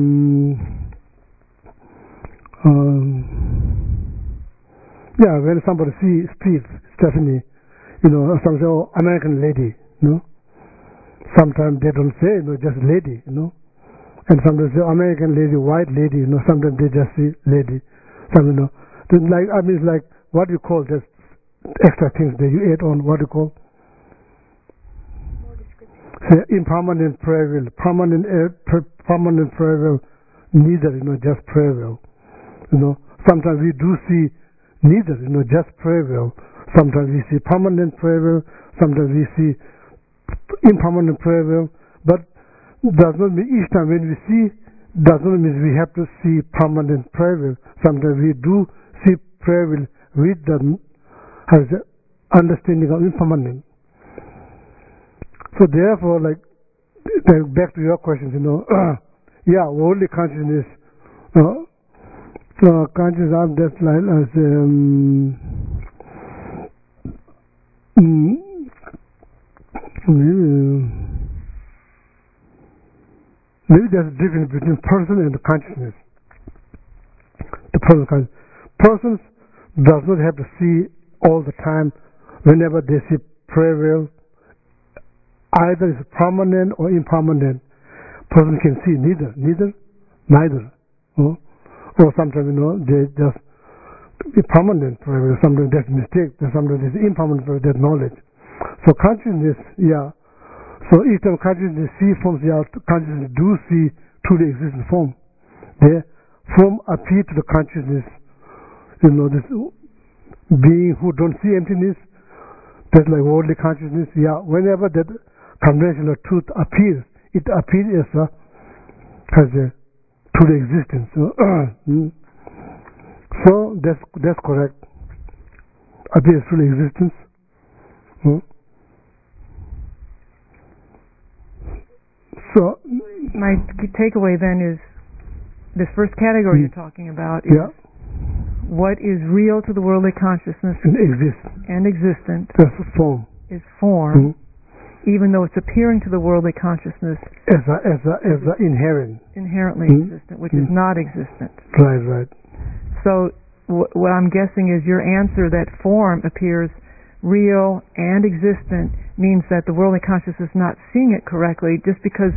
when somebody speaks, Stephanie, some say, oh, American lady, Sometimes they don't say, just lady, And sometimes say American lady, white lady, Sometimes they just say lady. Sometimes, it's like what you call just extra things that you add on. What you call? Say impermanent prevail, permanent prevail, neither, just prevail. Sometimes we do see neither, just prevail. Sometimes we see permanent prevail. Sometimes we see impermanent prevail. But does not mean each time when we see, does not mean we have to see permanent prevail. Sometimes we do see prevail with the has understanding of impermanent. So therefore, back to your questions, worldly consciousness, consciousness of that line as maybe there's a difference between person and consciousness. The persons does not have to see all the time. Whenever they see prevail, either it's permanent or impermanent. Person can see neither. Or sometimes they just be permanent prevail. Sometimes that's mistake. Sometimes it's impermanent prevail. That's knowledge. So consciousness, So each time consciousness see forms, consciousness do see truly existing form. The form appear to the consciousness. This being who don't see emptiness, that's like worldly consciousness. Whenever that conventional truth appears, it appears as a truly existence. So that's correct. Appears truly existence. So my takeaway then is this first category you're talking about is what is real to the worldly consciousness and existent that's form. Is form, even though it's appearing to the worldly consciousness as inherently existent, which is not existent. Right. So what I'm guessing is your answer that form appears real and existent means that the worldly consciousness is not seeing it correctly just because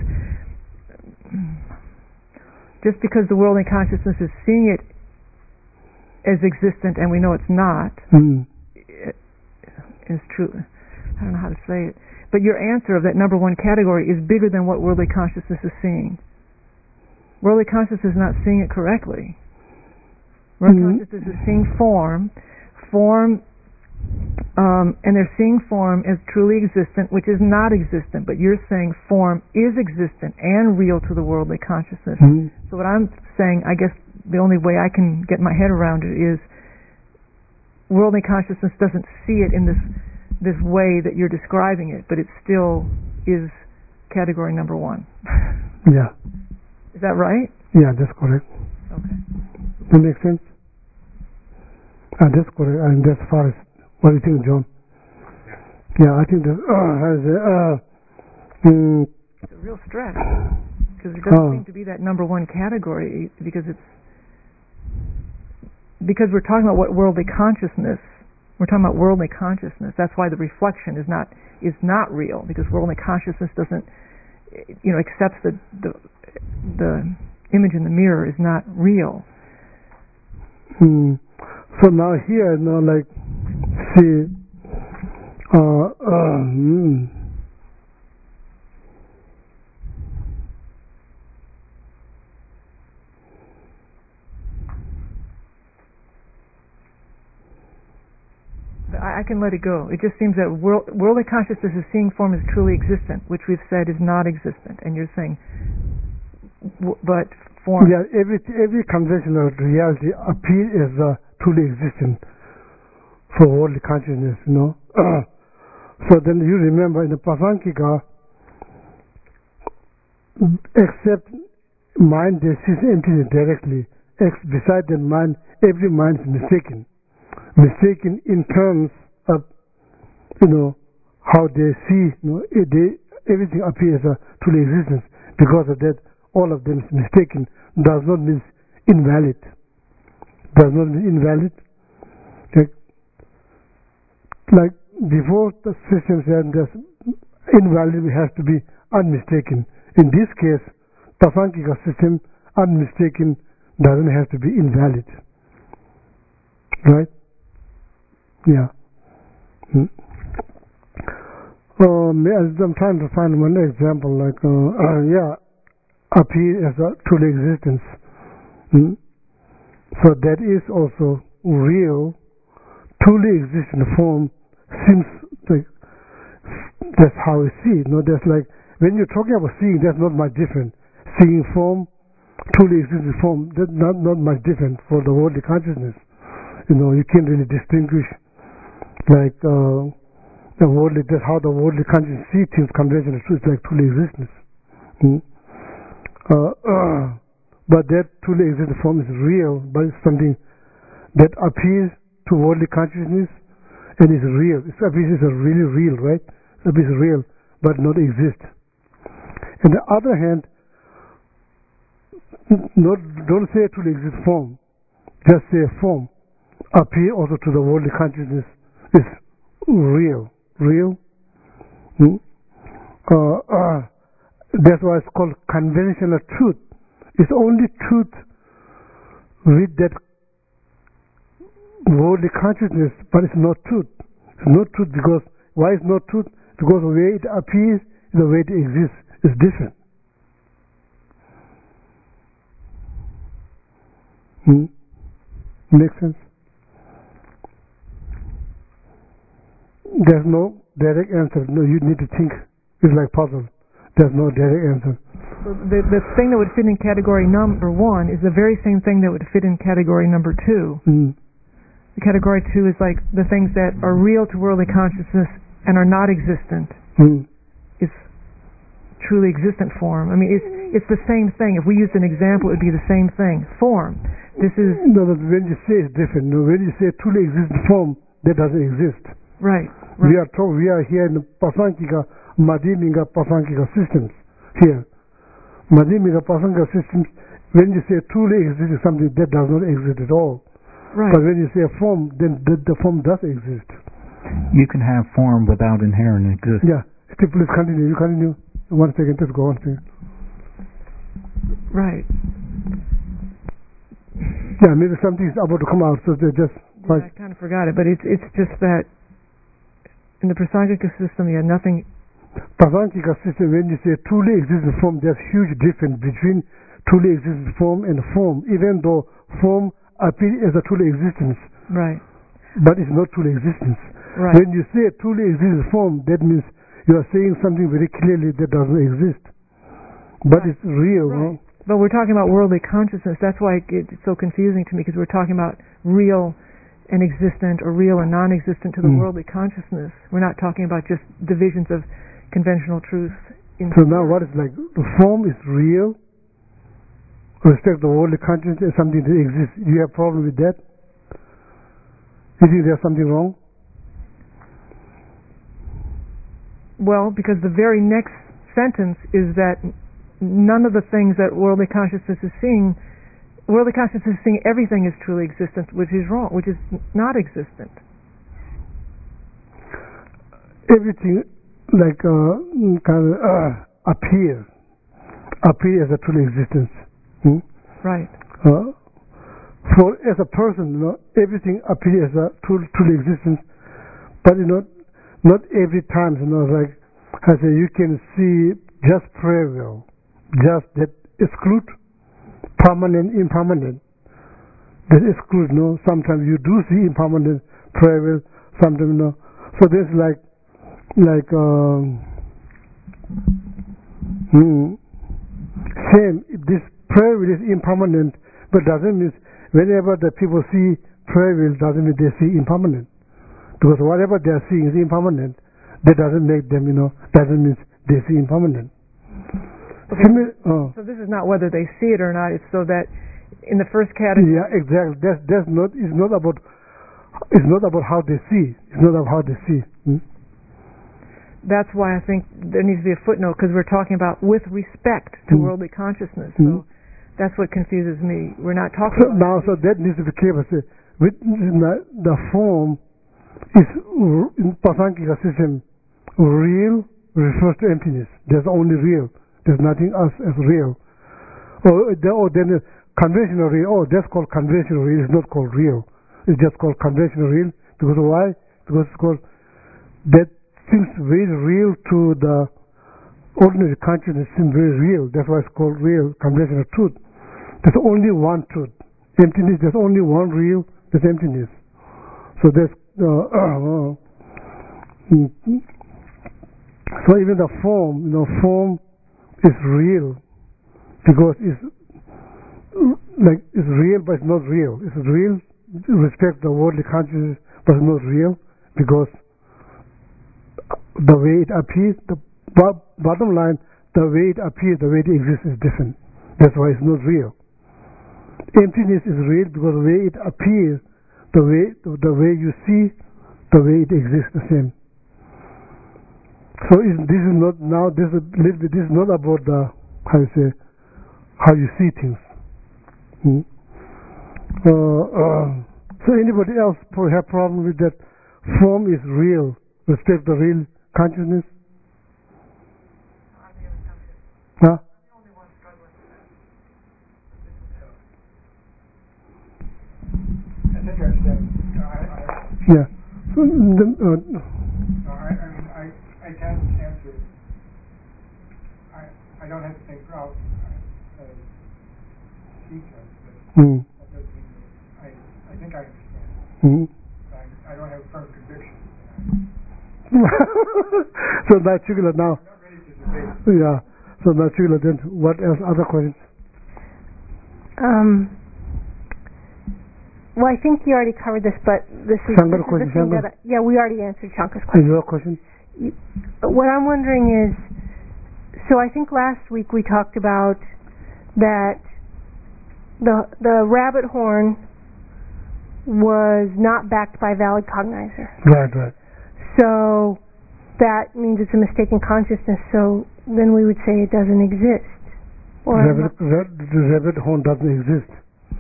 the worldly consciousness is seeing it as existent and we know it's not is true. I don't know how to say it. But your answer of that number one category is bigger than what worldly consciousness is seeing. Worldly consciousness is not seeing it correctly. Worldly consciousness is seeing form, and they're seeing form as truly existent, which is not existent. But you're saying form is existent and real to the worldly consciousness. So what I'm saying, I guess the only way I can get my head around it is worldly consciousness doesn't see it in this way that you're describing it, but it still is category number one. Yeah. Is that right? Yeah, that's correct. Okay. That makes sense? That's correct. And that's far as what do you think, John? Yeah, I think that it's a real stretch because it doesn't seem to be that number one category because we're talking about what worldly consciousness. We're talking about worldly consciousness. That's why the reflection is not real, because worldly consciousness doesn't, accepts the image in the mirror is not real. So now here, see, I can let it go. It just seems that worldly consciousness is seeing form as truly existent, which we've said is not existent. And you're saying, but form. Yeah, every conventional reality appears as truly existent for worldly consciousness, So then you remember in the Pasankika, except mind that sees emptiness directly. Beside that mind, every mind is mistaken. Mistaken in terms of, how they see, everything appears as truly existence. Because of that, all of them is mistaken. Does not mean invalid. Does not mean invalid. Like before, the system said that invalid has to be unmistaken. In this case, Pasankika system, unmistaken doesn't have to be invalid. Right? Yeah. I'm trying to find one example, like, appear as a truly existence. So that is also real, truly existent form. Seems like that's how we see it. That's like when you're talking about seeing, that's not much different. Seeing form, truly existent form, that's not much different for the worldly consciousness. You can't really distinguish like the worldly. That's how the worldly consciousness sees things. Conventional truth, like truly existence. But that truly existent form is real, but it's something that appears to worldly consciousness. And it's real. It's really real, right? It's real, but not exist. On the other hand, don't say a truly exist form. Just say a form. Appear also to the worldly consciousness is real. Real. That's why it's called conventional truth. It's only truth with that worldly consciousness, but it's not truth. It's not truth because, why it's not truth? Because the way it appears, the way it exists is different. Makes sense? There's no direct answer. No, you need to think. It's like puzzle. There's no direct answer. So the thing that would fit in category number 1 is the very same thing that would fit in category number 2. Category 2 is like the things that are real to worldly consciousness and are not existent. It's truly existent form. I mean, it's the same thing. If we used an example, it would be the same thing. Form. This is when you say it's different. When you say truly existent form, that doesn't exist. Right. We are here in Pasankika, Madhyamika Pasankika systems here. Madhyamika Pasankika systems. When you say truly exists, something that does not exist at all. Right. But when you say a form, then the form does exist. You can have form without inherent existence. Yeah. Still, please continue. You continue. 1 second. Just go on. Right. Yeah, maybe something is about to come out, so they're just. Yeah, I kind of forgot it, but it's just that in the Prasangika system, you had nothing. Prasangika system, when you say truly existent form, there's huge difference between truly existent form and form, even though form appears as a truly existence. Right. But it's not truly existence. Right. When you say a truly existent form, that means you are saying something very clearly that doesn't exist. But it's real. Right. But we're talking about worldly consciousness. That's why it's so confusing to me, because we're talking about real and existent or real and non-existent to the worldly consciousness. We're not talking about just divisions of conventional truth. So now what is like? The form is real. Respect the worldly consciousness as something that exists. Do you have a problem with that? You think there's something wrong? Well, because the very next sentence is that none of the things that worldly consciousness is seeing everything is truly existent, which is wrong, which is not existent. Everything like appears as a truly existence. Right. For as a person, everything appears as a truly existence, but not every time. Like I say, you can see just prayer will, just that exclude permanent, impermanent. That exclude. Sometimes you do see impermanent prayer will. Sometimes So there's like same. This prayer will is impermanent, but doesn't mean whenever the people see prayer will doesn't mean they see impermanent. Because whatever they are seeing is impermanent. That doesn't make them, doesn't mean they see impermanent. Okay. So this is not whether they see it or not. It's so that in the first category. Yeah, exactly. That's not. It's not about. It's not about how they see. It's not about how they see. That's why I think there needs to be a footnote, because we're talking about with respect to worldly consciousness. So that's what confuses me. We're not talking about now. So that needs to be clear. With the form is in Pasankhya system. Real refers to emptiness. There's only real. There's nothing else as real. Or then conventional real. Oh, that's called conventional real. It's not called real. It's just called conventional real. Because why? Because it's called that seems very real to the ordinary consciousness. Seems very real. That's why it's called real, conventional truth. There's only one truth. Emptiness. There's only one real. There's emptiness. So there's so even the form, form is real because it's like it's real, but it's not real. It's real to respect the worldly consciousness, but it's not real because the way it appears, the bottom line, the way it appears, the way it exists is different. That's why it's not real. Emptiness is real because the way it appears, the way you see, the way it exists, the same. So this is not now. This is not about the how you see things. So anybody else have problem with that? Form is real. Respect the real consciousness. Huh? I think I understand. Yeah. So I can't answer. I don't have to think out details, but that doesn't mean that I think I understand. I don't have firm conviction. So that's Chigula now. I'm not ready to debate. Yeah. So that's Chigula. Then what else? Other questions? Well, I think you already covered this, but this is Shankar question. Yeah, we already answered Shankar's question. Your question? What I'm wondering is, so I think last week we talked about that the rabbit horn was not backed by valid cognizer. Right. So that means it's a mistaken consciousness. So then we would say it doesn't exist. Or the rabbit horn doesn't exist.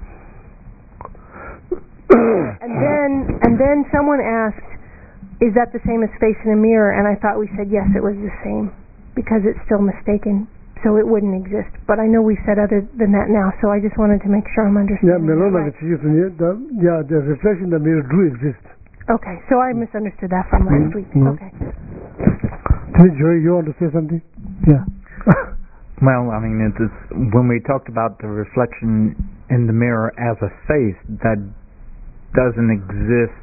And then someone asked, is that the same as face in a mirror? And I thought we said yes, it was the same because it's still mistaken, so it wouldn't exist. But I know we've said other than that now, so I just wanted to make sure I'm understanding. Yeah, the reflection in the mirror do exist. Okay, so I misunderstood that from last week. Okay. Joy, you want to say something? Yeah. Well, I mean, it's when we talked about the reflection in the mirror as a face, that doesn't exist,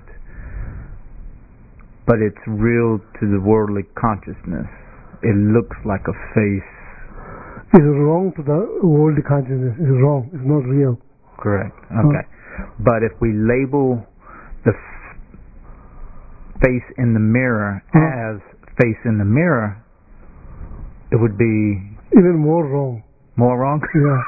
but it's real to the worldly consciousness. It looks like a face. It's wrong to the worldly consciousness. It's wrong. It's not real. Correct. Okay. But if we label the face in the mirror as face in the mirror, it would be even more wrong. More wrong? Yeah.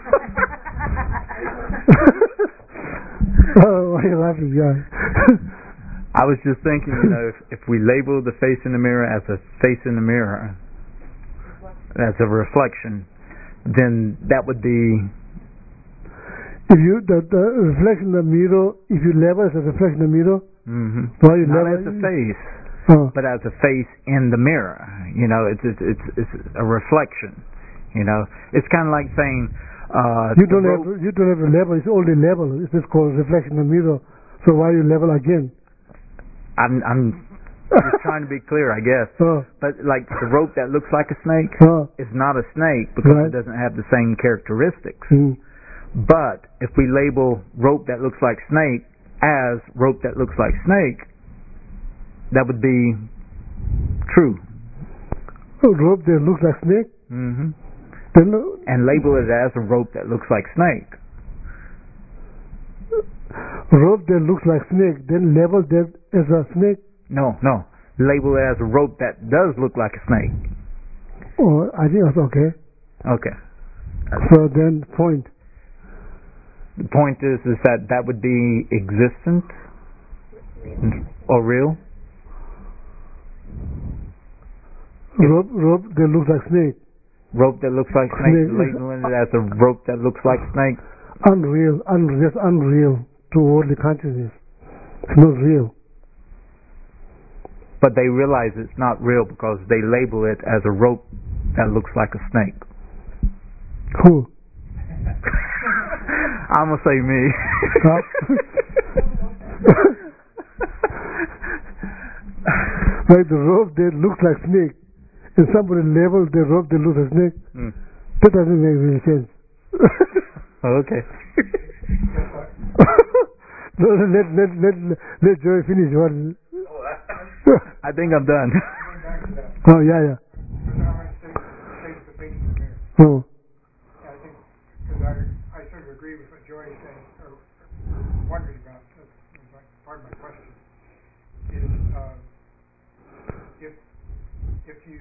Oh, why are you laughing? Yeah. I was just thinking, if we label the face in the mirror as a face in the mirror, as a reflection, then that would be. If you the reflection in the mirror, if you label it as a reflection in the mirror, why you not label as a face, but as a face in the mirror. It's a reflection. It's kind of like saying. You don't have a level. It's only level. It's just called reflection in the mirror. So why you level again? I'm just trying to be clear, I guess. But like the rope that looks like a snake is not a snake because it doesn't have the same characteristics. But if we label rope that looks like snake as rope that looks like snake, that would be true. Rope that looks like snake? And label it as a rope that looks like snake. Rope that looks like snake, then label that as a snake? No. Label it as a rope that does look like a snake. Oh, I think that's okay. Okay. So then, point. The point is that would be existent or real? Rope that looks like snake. Rope that looks like snake, labeling it as a rope that looks like snake. Unreal, just unreal to worldly consciousness. It's not real. But they realize it's not real because they label it as a rope that looks like a snake. Who? I'm gonna say me. Like the rope that looks like snake. And somebody labeled the rope that looks like snake. That doesn't make any sense. Okay. No, let Joy finish one. I think I'm done. Oh, yeah. Oh. I think, because I sort of agree with what Joy is saying, or wondering about, that's part of my question, is if you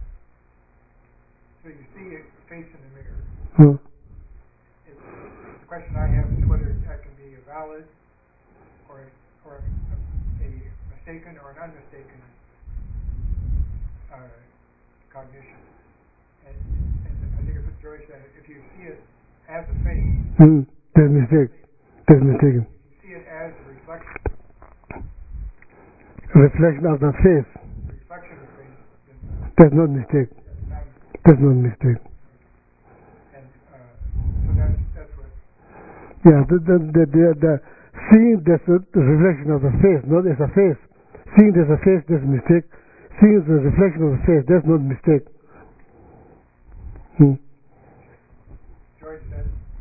see a face in the mirror, the question I have is whether that can be a valid or a mistaken or an unmistaken cognition. And I think it's what Joy said, if you see it as a face, that's mistake. That's mistaken. If you see it as a reflection. Reflection of the face. Reflection of the face. That's not mistake. That's not mistake. And so that's what. Yeah, the seeing that's the reflection of the face, not as a face. Seeing there's a face, that's a mistake. Seeing the reflection of the face, that's not a mistake. George said.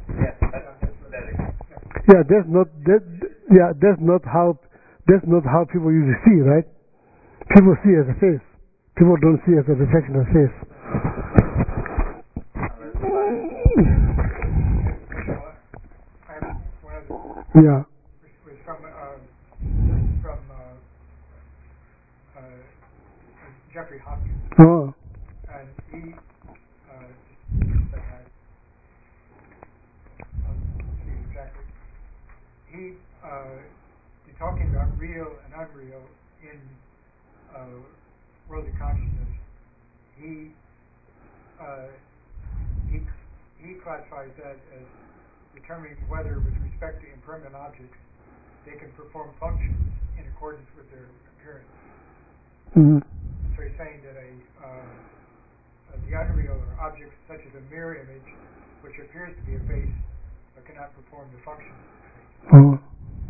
Yeah, that's not how people usually see, right? People see as a face. People don't see as a reflection of face. Yeah. Was from Jeffrey Hopkins. Oh. And he exactly. He talking about real and unreal in worldly consciousness. He classifies that as determining whether, with respect to impermanent objects, they can perform functions in accordance with their appearance. So he's saying that the unreal are objects such as a mirror image, which appears to be a face, but cannot perform the functions of a face.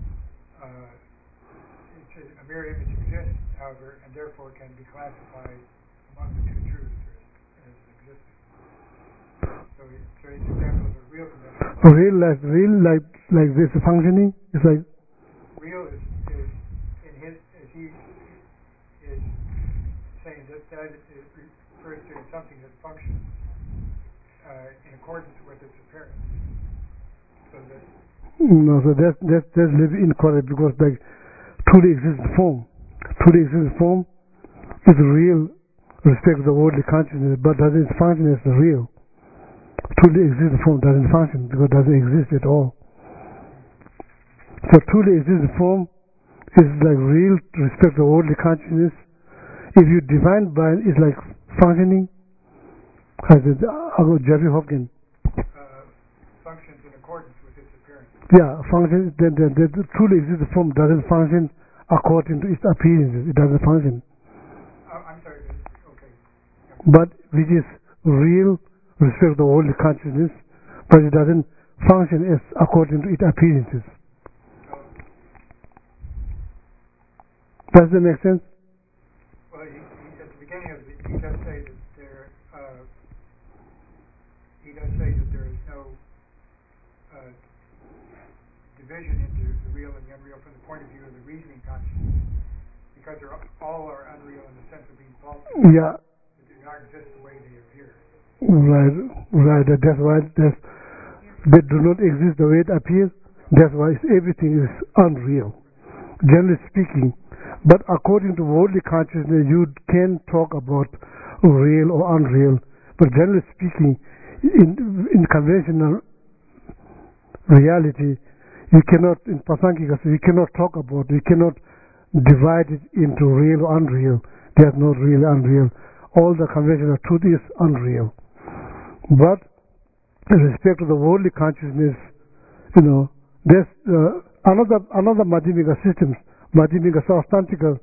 A mirror image exists, however, and therefore can be classified among the two truths as existing. So his example of a real convention. Real like this functioning? It's like real is in his, as he is saying that it refers to something that functions in accordance with its appearance. So that that's little incorrect, because like truly existing form. Truly existing form is real respect to the worldly consciousness, but doesn't function as the real. Truly existing form doesn't function because it doesn't exist at all. So truly existing form is like real respect to the worldly consciousness. If you divine mind is like functioning, as Jeffrey Hopkins. Functions in accordance with its appearance. Yeah, function. The truly existing form doesn't function according to its appearances. It doesn't function. I'm sorry. Okay. Yeah. But which is real respect to the worldly consciousness, but it doesn't function as according to its appearances. Does that make sense? Well, at the beginning of it, he does say that there is no division into the real and the unreal from the point of view of the reasoning consciousness, because all are unreal in the sense of being false. Yeah. They do not exist the way they appear. Right. That's why they do not exist the way it appears. That's why everything is unreal, generally speaking. But according to worldly consciousness, you can talk about real or unreal. But generally speaking, in conventional reality, you cannot, in Pasankhika, we cannot talk about, we cannot divide it into real or unreal. There's no real unreal. All the conventional truth is unreal. But in respect to the worldly consciousness, there's another Madhyamika system, Madhyamika Sastantika,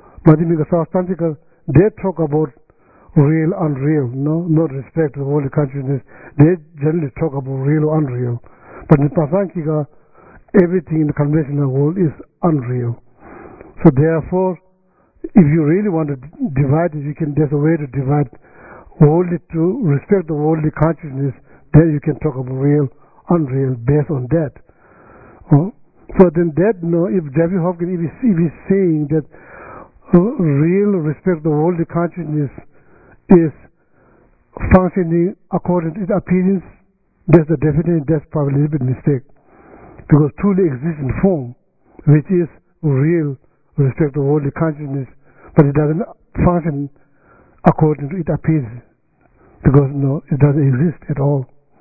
they talk about real, unreal, no respect to the worldly consciousness. They generally talk about real or unreal. But in Pasankhika, everything in the conventional world is unreal. So therefore, if you really want to divide it, there's a way to divide worldly to respect the worldly consciousness. Then you can talk about real, unreal based on that. So then that, if W. Hopkins, if he's saying that real respect the worldly consciousness is functioning according to its appearance, that's the definition. That's probably a little bit mistake, because truly exists in form, which is real respect the worldly consciousness, but it doesn't function according to its appearance, because it doesn't exist at all.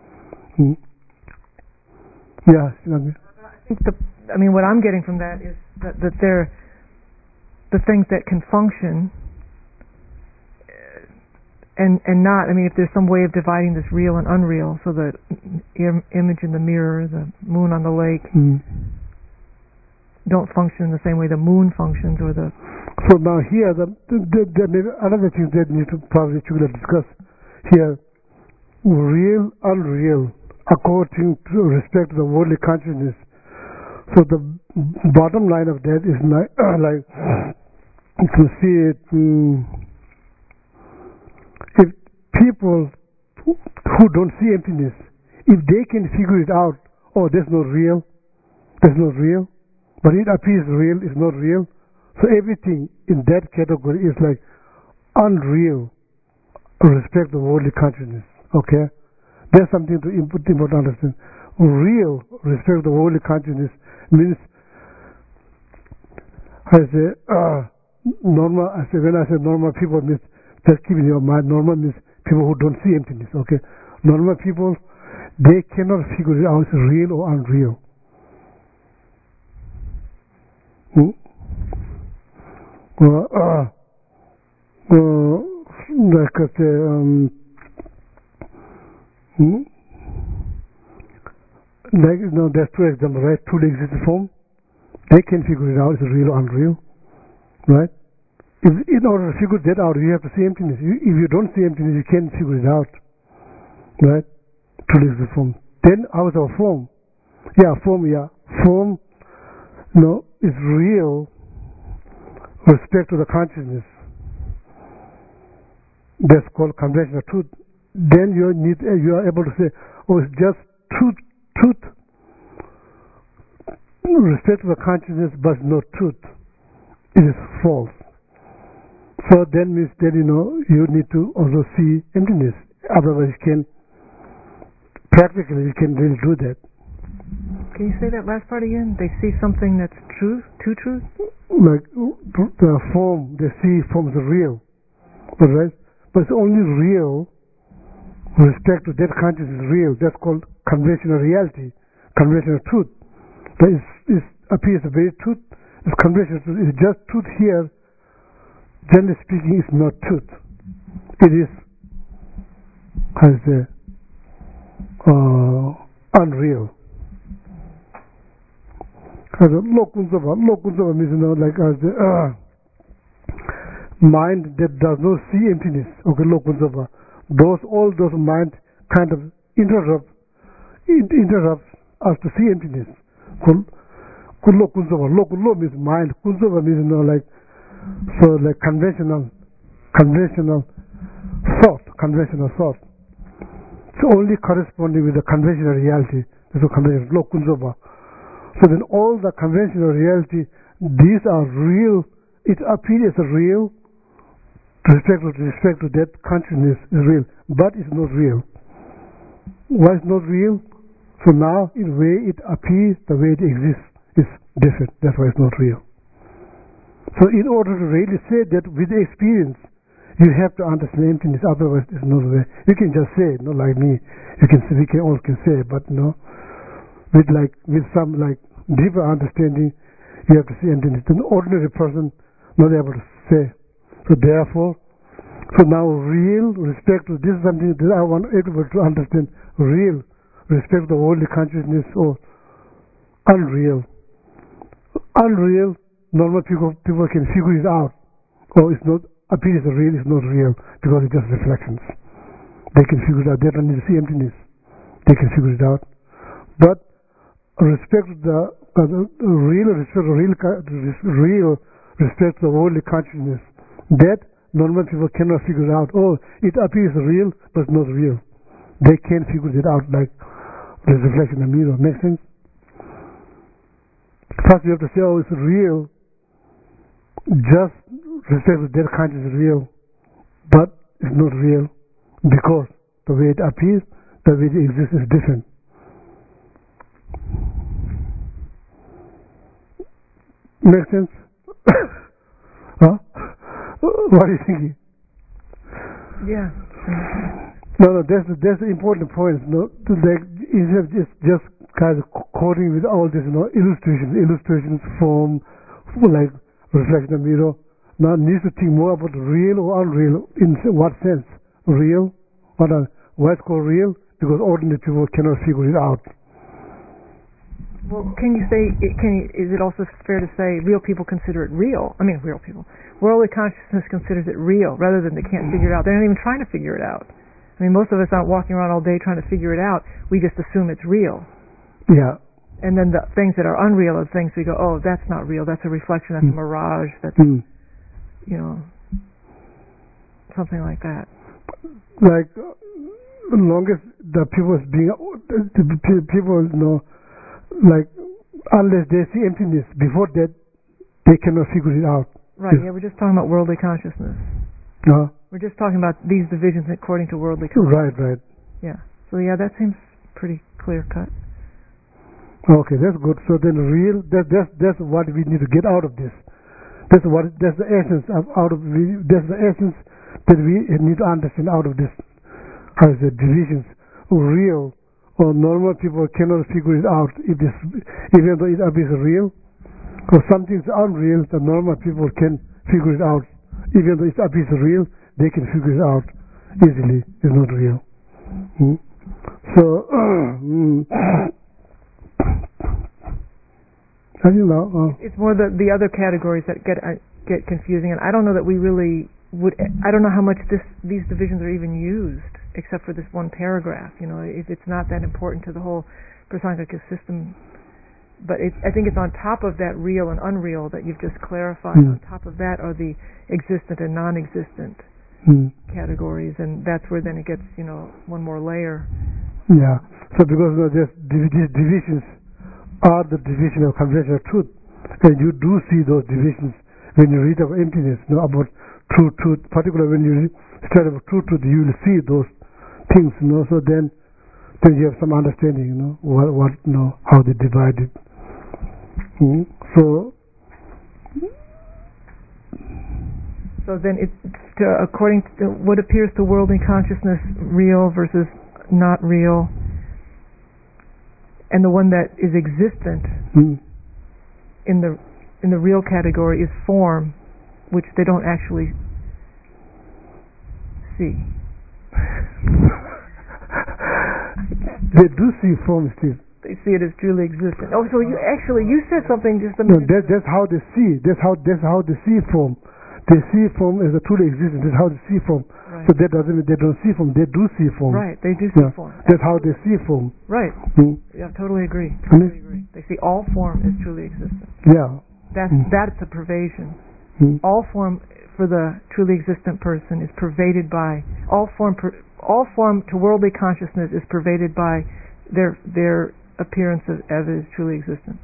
Yeah. I mean, what I'm getting from that is that they're the things that can function and not. I mean, if there's some way of dividing this real and unreal, so the image in the mirror, the moon on the lake, don't function the same way the moon functions, or the. So now here, there may be another thing that we need to probably discuss here: real, unreal, according to respect to the worldly consciousness. So the bottom line of that is like you can see it. If people who don't see emptiness, if they can figure it out, that's not real, but it appears real, it's not real. So everything in that category is like unreal, respect the worldly consciousness. Okay, there's something to understand. Real respect the worldly consciousness means, normal. When I say normal people, means just keep in your mind. Normal means people who don't see emptiness. Okay, normal people, they cannot figure it out, it's real or unreal. Like I say, there's two examples, right? Truly existing form, they can figure it out, it's real or unreal, right? In order to figure that out, you have to see emptiness. If you don't see emptiness, you can't figure it out, right? Truly existing form. Then how is our form? Form, is real respect to the consciousness. That's called conventional truth. Then you are able to say, it's just truth, respect to the consciousness, but not truth. It is false. So then means that you need to also see emptiness. Otherwise, practically you can really do that. Can you say that last part again? They see something that's true, truth? Like the form, they see forms are real, right? But it's only real. Respect to that consciousness is real. That's called conventional reality, conventional truth. But it appears a very truth. It's conventional truth. It's just truth here. Generally speaking, it's not truth. It is, unreal. Lokunzava means like mind that does not see emptiness. Okay, Lokunzava. All those mind kind of interrupts us to see emptiness. Kullo Kunzava. Lo means mind. Kunzava means like conventional thought. It's only corresponding with the conventional reality. That's what conventional Lo Kunzava. So then all the conventional reality, these are real. It appears real. Respect to that consciousness is real, but it's not real. Why it's not real? So now, in the way it appears, the way it exists is different. That's why it's not real. So in order to really say that with experience, You have to understand emptiness, otherwise there's no way. You can just say, not like me. We can all can say, but with some like deeper understanding, you have to see emptiness. An ordinary person not able to say. So therefore, now real respect to this is something that I want everybody to understand. Real respect to worldly consciousness or unreal. Unreal, normal people can figure it out. Or it's not appears real, it's not real because it's just reflections. They can figure it out. They don't need to see emptiness. They can figure it out. But respect the real respect the worldly consciousness. That normal people cannot figure out. Oh, it appears real, but it's not real. They can't figure it out like the reflection in the mirror. Make sense? First, you have to say, oh, it's real. Just respect that consciousness is real, but it's not real because the way it appears, the way it exists is different. Make sense? Huh? What are you thinking? Yeah. No, that's the important point. Instead of just kind of quoting with all this, illustrations from like reflection of mirror. Now needs to think more about real or unreal. In what sense? Real? Why it's called real? Because ordinary people cannot figure it out. Well, is it also fair to say real people consider it real? I mean, real people. Worldly consciousness considers it real rather than they can't figure it out. They're not even trying to figure it out. I mean, most of us aren't walking around all day trying to figure it out. We just assume it's real. Yeah. And then the things that are unreal are things we go, oh, that's not real. That's a reflection. That's a mirage. That's, something like that. Like, the longest the people like, unless they see emptiness, before that, they cannot figure it out. Right, yeah, we're just talking about worldly consciousness. We're just talking about these divisions according to worldly consciousness. Right. Yeah. So, yeah, that seems pretty clear-cut. Okay, that's good. So then real, that's what we need to get out of this. That's the essence that's the essence that we need to understand out of this. How is it, divisions? Real or normal people cannot figure it out even though it appears real. Or something's unreal, the normal people can figure it out. Even though it appears real, they can figure it out easily. It's not real. So, it's more the other categories that get confusing, and I don't know that we really would. I don't know how much these divisions are even used, except for this one paragraph. If it's not that important to the whole Prasangika system. But I think it's on top of that real and unreal that you've just clarified. On top of that are the existent and non-existent categories, and that's where then it gets, one more layer. Yeah. So because these divisions are the division of conventional truth, and you do see those divisions when you read about emptiness, about true truth. Particularly when you study about true truth, you will see those things. So then you have some understanding. How they divide it. So then it's according to what appears to worldly consciousness real versus not real, and the one that is existent in the real category is form, which they don't actually see. They do see form, Steve. They see it as truly existent. Oh, so you said something just a No, minute. that's how they see. That's how they see form. They see form as a truly existent. That's how they see form. Right. So that doesn't mean they don't see form. They do see form. Right. They do see form. That's how they see form. Right. Yeah, totally agree. Totally agree. They see all form as truly existent. Yeah. That's a pervasion. All form for the truly existent person is pervaded by all form to worldly consciousness is pervaded by their appearance as is truly existent.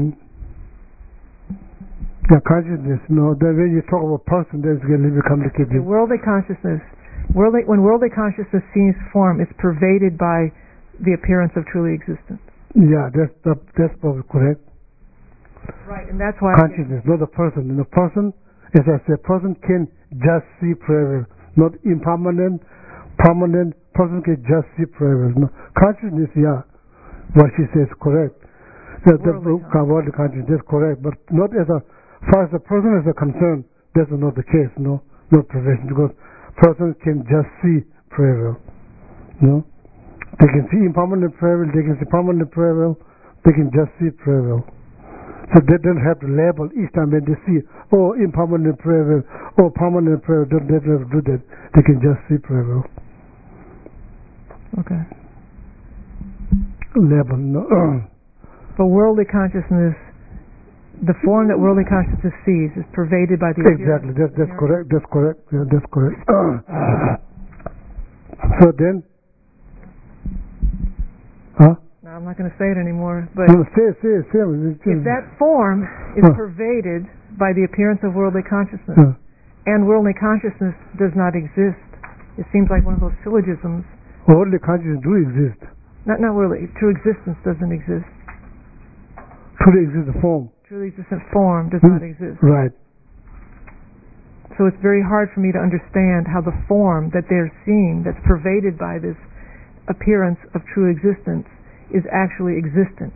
Yeah, consciousness. Then when you talk about person, then it's going to be complicated. Worldly consciousness. When worldly consciousness sees form, it's pervaded by the appearance of truly existent. Yeah, that's probably correct. Right, and that's why consciousness, not the person. And the person, as I said, person can just see forever. not impermanent, permanent. Person can just see forever. No. Consciousness, yeah, what she says is correct. The worldly consciousness is correct, but not as far as the person is concerned. That's not the case. No, not profession, because person can just see forever. No, they can see impermanent forever. They can see permanent forever. They can just see forever. So they don't have to label each time when they see, oh, impermanent forever, or permanent forever. They don't have to do that. They can just see forever. Okay. Label, no. But worldly consciousness, the form that worldly consciousness sees is pervaded by the exactly. That's correct. That's correct. Yeah, that's correct. So then, huh? No, I'm not going to say it anymore. But no, say it. If that form is pervaded by the appearance of worldly consciousness, and worldly consciousness does not exist, it seems like one of those syllogisms. Worldly consciousness do exist. Not worldly. True existence doesn't exist. Truly existent form. Truly existent form does not exist. Right. So it's very hard for me to understand how the form that they're seeing, that's pervaded by this appearance of true existence, is actually existent.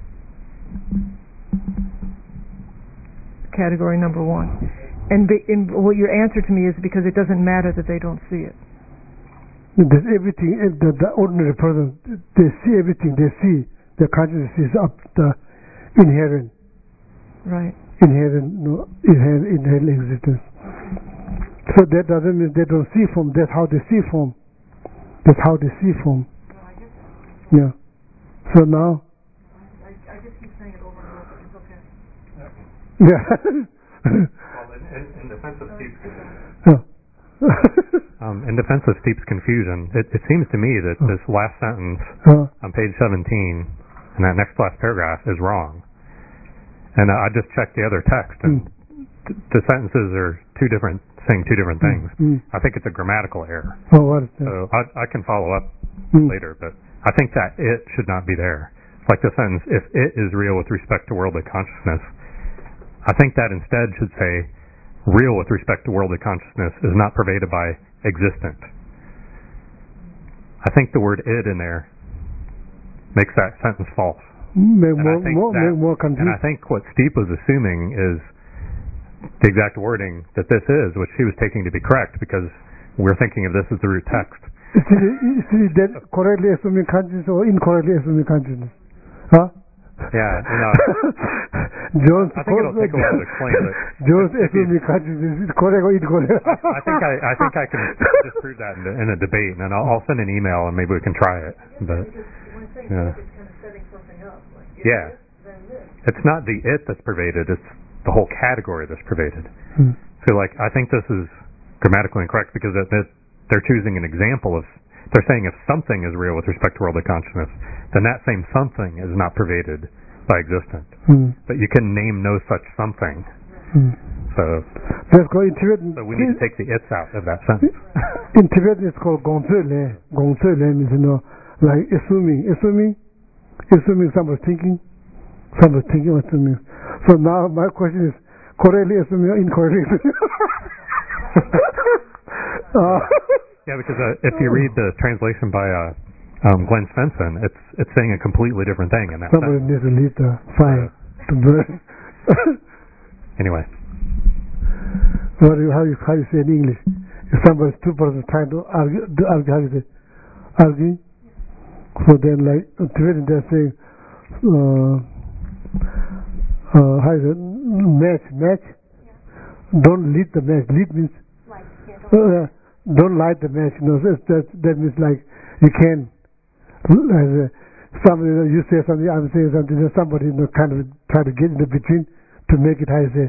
Category number one. And what your answer to me is because it doesn't matter that they don't see it. There's everything. The ordinary person, they see everything. They see the consciousness is up the inherent. Right. Inherent existence. So that doesn't mean they don't see form. That's how they see form. That's how they see form. Yeah. So now. I just keep saying it over and over. It's okay. Yeah. Well, in defense of in defense of Steep's confusion, it seems to me that this last sentence on page 17 and that next last paragraph is wrong. And I just checked the other text, and the sentences are saying two different things. I think it's a grammatical error. Oh, what is that? So I can follow up later, but I think that it should not be there. Like the sentence, if it is real with respect to worldly consciousness, I think that instead should say, real with respect to worldly consciousness is not pervaded by existent. I think the word id in there makes that sentence false. Make more confusing. And I think what Steep was assuming is the exact wording that this is, which he was taking to be correct, because we're thinking of this as the root text. Is that correctly assuming consciousness or incorrectly assuming consciousness? Huh? Yeah, Jones, I think it'll take a while to explain it. Jones assuming consciousness is correct or incorrect? I think I can disprove that in a debate, and I'll send an email and maybe we can try it. But yeah. Yeah. It's not the it that's pervaded, it's the whole category that's pervaded. So I think this is grammatically incorrect because they're choosing an example of, they're saying if something is real with respect to worldly consciousness, then that same something is not pervaded by existent. But you can name no such something. So let's go in Tibetan. So we need to take the it's out of that sentence. In Tibetan it's called gongzele. Gongzele means, like assuming somebody's thinking what to mean. So now my question is, correctly assuming or incorrectly assuming? Yeah, because if you read the translation by Glenn Svensson, it's saying a completely different thing in that Somebody needs to lead the fire to burn. Anyway. How you say in English? If somebody's two persons trying to argue, how do you say? Arguing? So then they're saying, how is it? Match? Don't lead the match. Lead means don't light the match. That means like you can. Somebody, you say something, I'm saying something. Then somebody kind of try to get in the between to make it, how you say?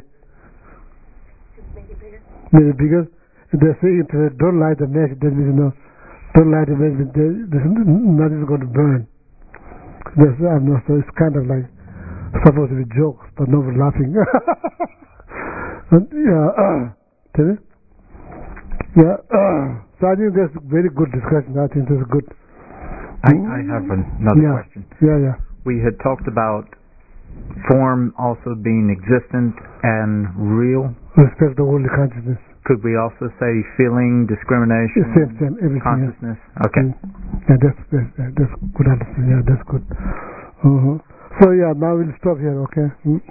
Make it bigger. They're saying don't light the match. That means don't light the match. Nothing's going to burn. I'm not so. It's kind of like supposed to be jokes, but nobody's laughing. Tell me. Yeah, so I think that's very good discussion. I think that's good. I have another question. Yeah. We had talked about form also being existent and real. Respect the worldly consciousness. Could we also say feeling, discrimination, same, everything, consciousness? Yeah. Okay. Yeah, that's good understanding. Yeah, that's good. So yeah, now we'll stop here. Okay.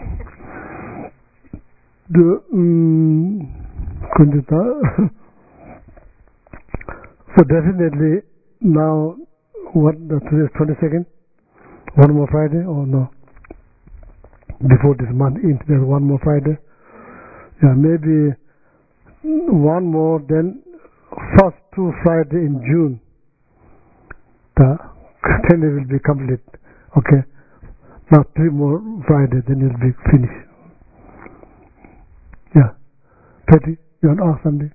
So definitely now, what today is 22nd. One more Friday or no? Before this month ends, there's one more Friday. Yeah, maybe one more. Then first 2 Friday in June. Then it will be complete. Okay. Now 3 more Friday, then it will be finished. Yeah. Petty, you want to ask something?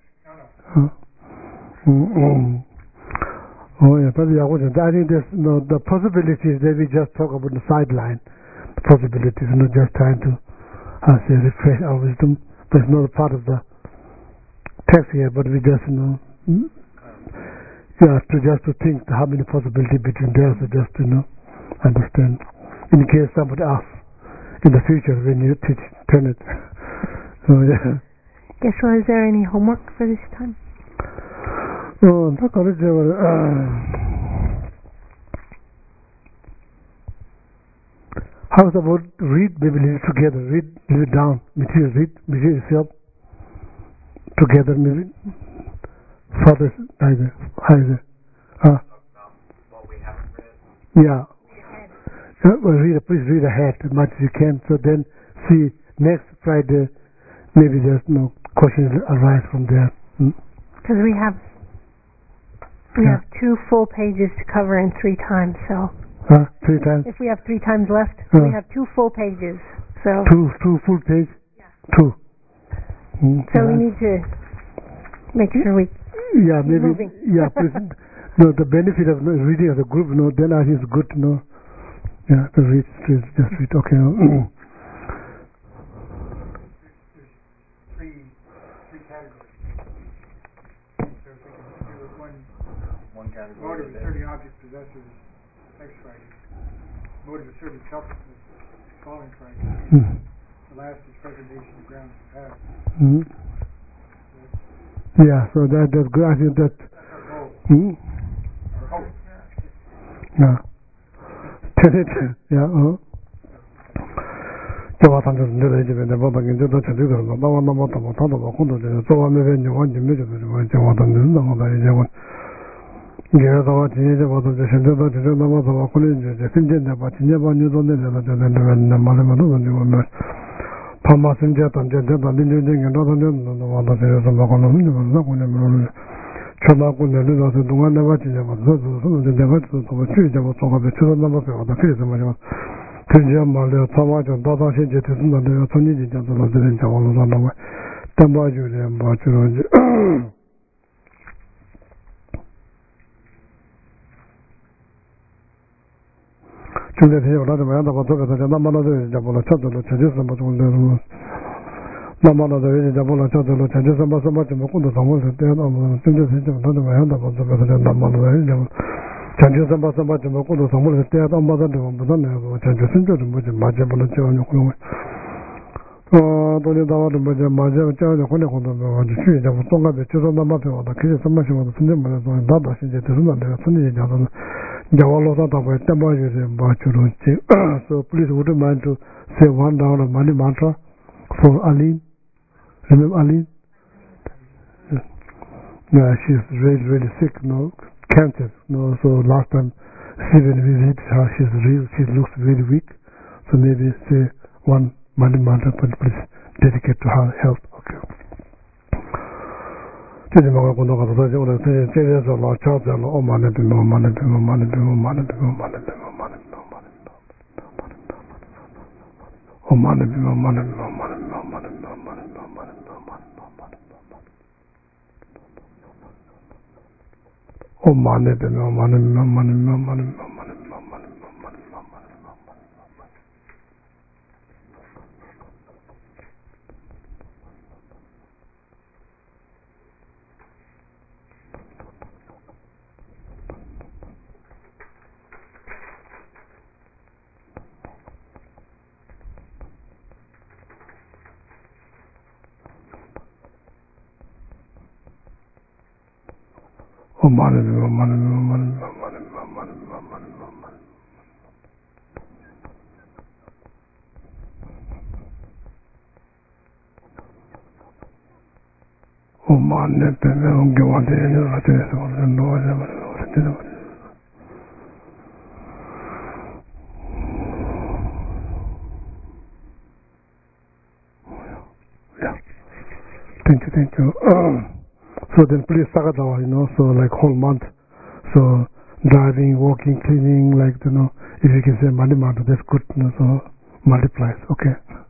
No. Oh yeah, but I think there's the possibilities that we just talk about the sideline. The possibilities, just trying to refresh our wisdom. But it's not a part of the text here, but we just to think how many possibilities between there, so just to understand. In case somebody asks in the future when you teach Tenet. So yeah. Yes, so is there any homework for this time? How about read, maybe read together, read it down, material itself together, maybe further either. What we haven't read. Yeah. Please read ahead as much as you can, so then see next Friday maybe there's no questions arise from there. Because we have 2 full pages to cover in 3 times, so 3 times. if we have 3 times left, we have 2 full pages. So 2 full pages. Yeah. 2. So we need to make sure we keep moving. Yeah, please. The benefit of reading as a group, then I think it's good to know. Yeah, to read, just read. Okay. There's 3 categories. So if we can do it one category. Motive of serving object possessors next Friday. Motive of serving helplessness following Friday. The last is preservation of grounds of path. Yeah, so that's good. I think that. Our goal. Our hope. Yeah. Yeah. 저와 단전 내려지 되는데 뭐방에 저도 저도 나와 나와도 못하도 못고도 저와 매변이 완전 매저도 저와 단전 나와다 이제 뭐 게다가 진짜 뭐도 저도 저도 나와서 왔고는 이제 근전에 봐 진짜 반유도 내려서 저는 말만 뭐 파마슨 제 단전 단전이 너도 나와다 저도 뭐고는 뭐고는 초마고 내려서 동안 나와 진짜 뭐 내가 또 주의자 뭐 저거 저도 나와서 왔다 그래서 말이야 그저 말이야 타마전 다다시 이제 됐는데 내가 손이 진짜 들어들은 자원으로 나와 담아주래 맞추러지 근데 제가 나도 말한다 봐도 나만도 잡으러 찾아도 찾아서 뭐 나만도 잡으러 찾아도 찾아서 뭐 공도 담아서 때는 뭐 진짜 나도 말한다 봐도 나만도 전주선 봐서 뭐 공도 담아서 때도 안 받아도 뭐 전주 순저도 뭐지 맞아보는 저는 그런 돈이 나와도 뭐지 맞아 저는 그런 것도 뭐 주의 잡고 동갑에 저도 남아서 왔다 그래서 선마시고 순저만 나도 이제 들으면 내가 손이 잡아서 Jawalosa Tapa Tabaji Bachuruchi. So please would you mind to say one round of money mantra for Aline? Remember Aline? Yeah, she's really sick, cancer. So last time Stephen visited her, she looks very weak. So maybe say one money mantra, but please dedicate to her health. Okay. Jadi mga kuno kata saja orang saya Allah cakap Allah mana Thank you. So then please Sagadawa, so like whole month. So driving, walking, cleaning, like, if you can say Mani Manta, that's good, so multiplies, okay.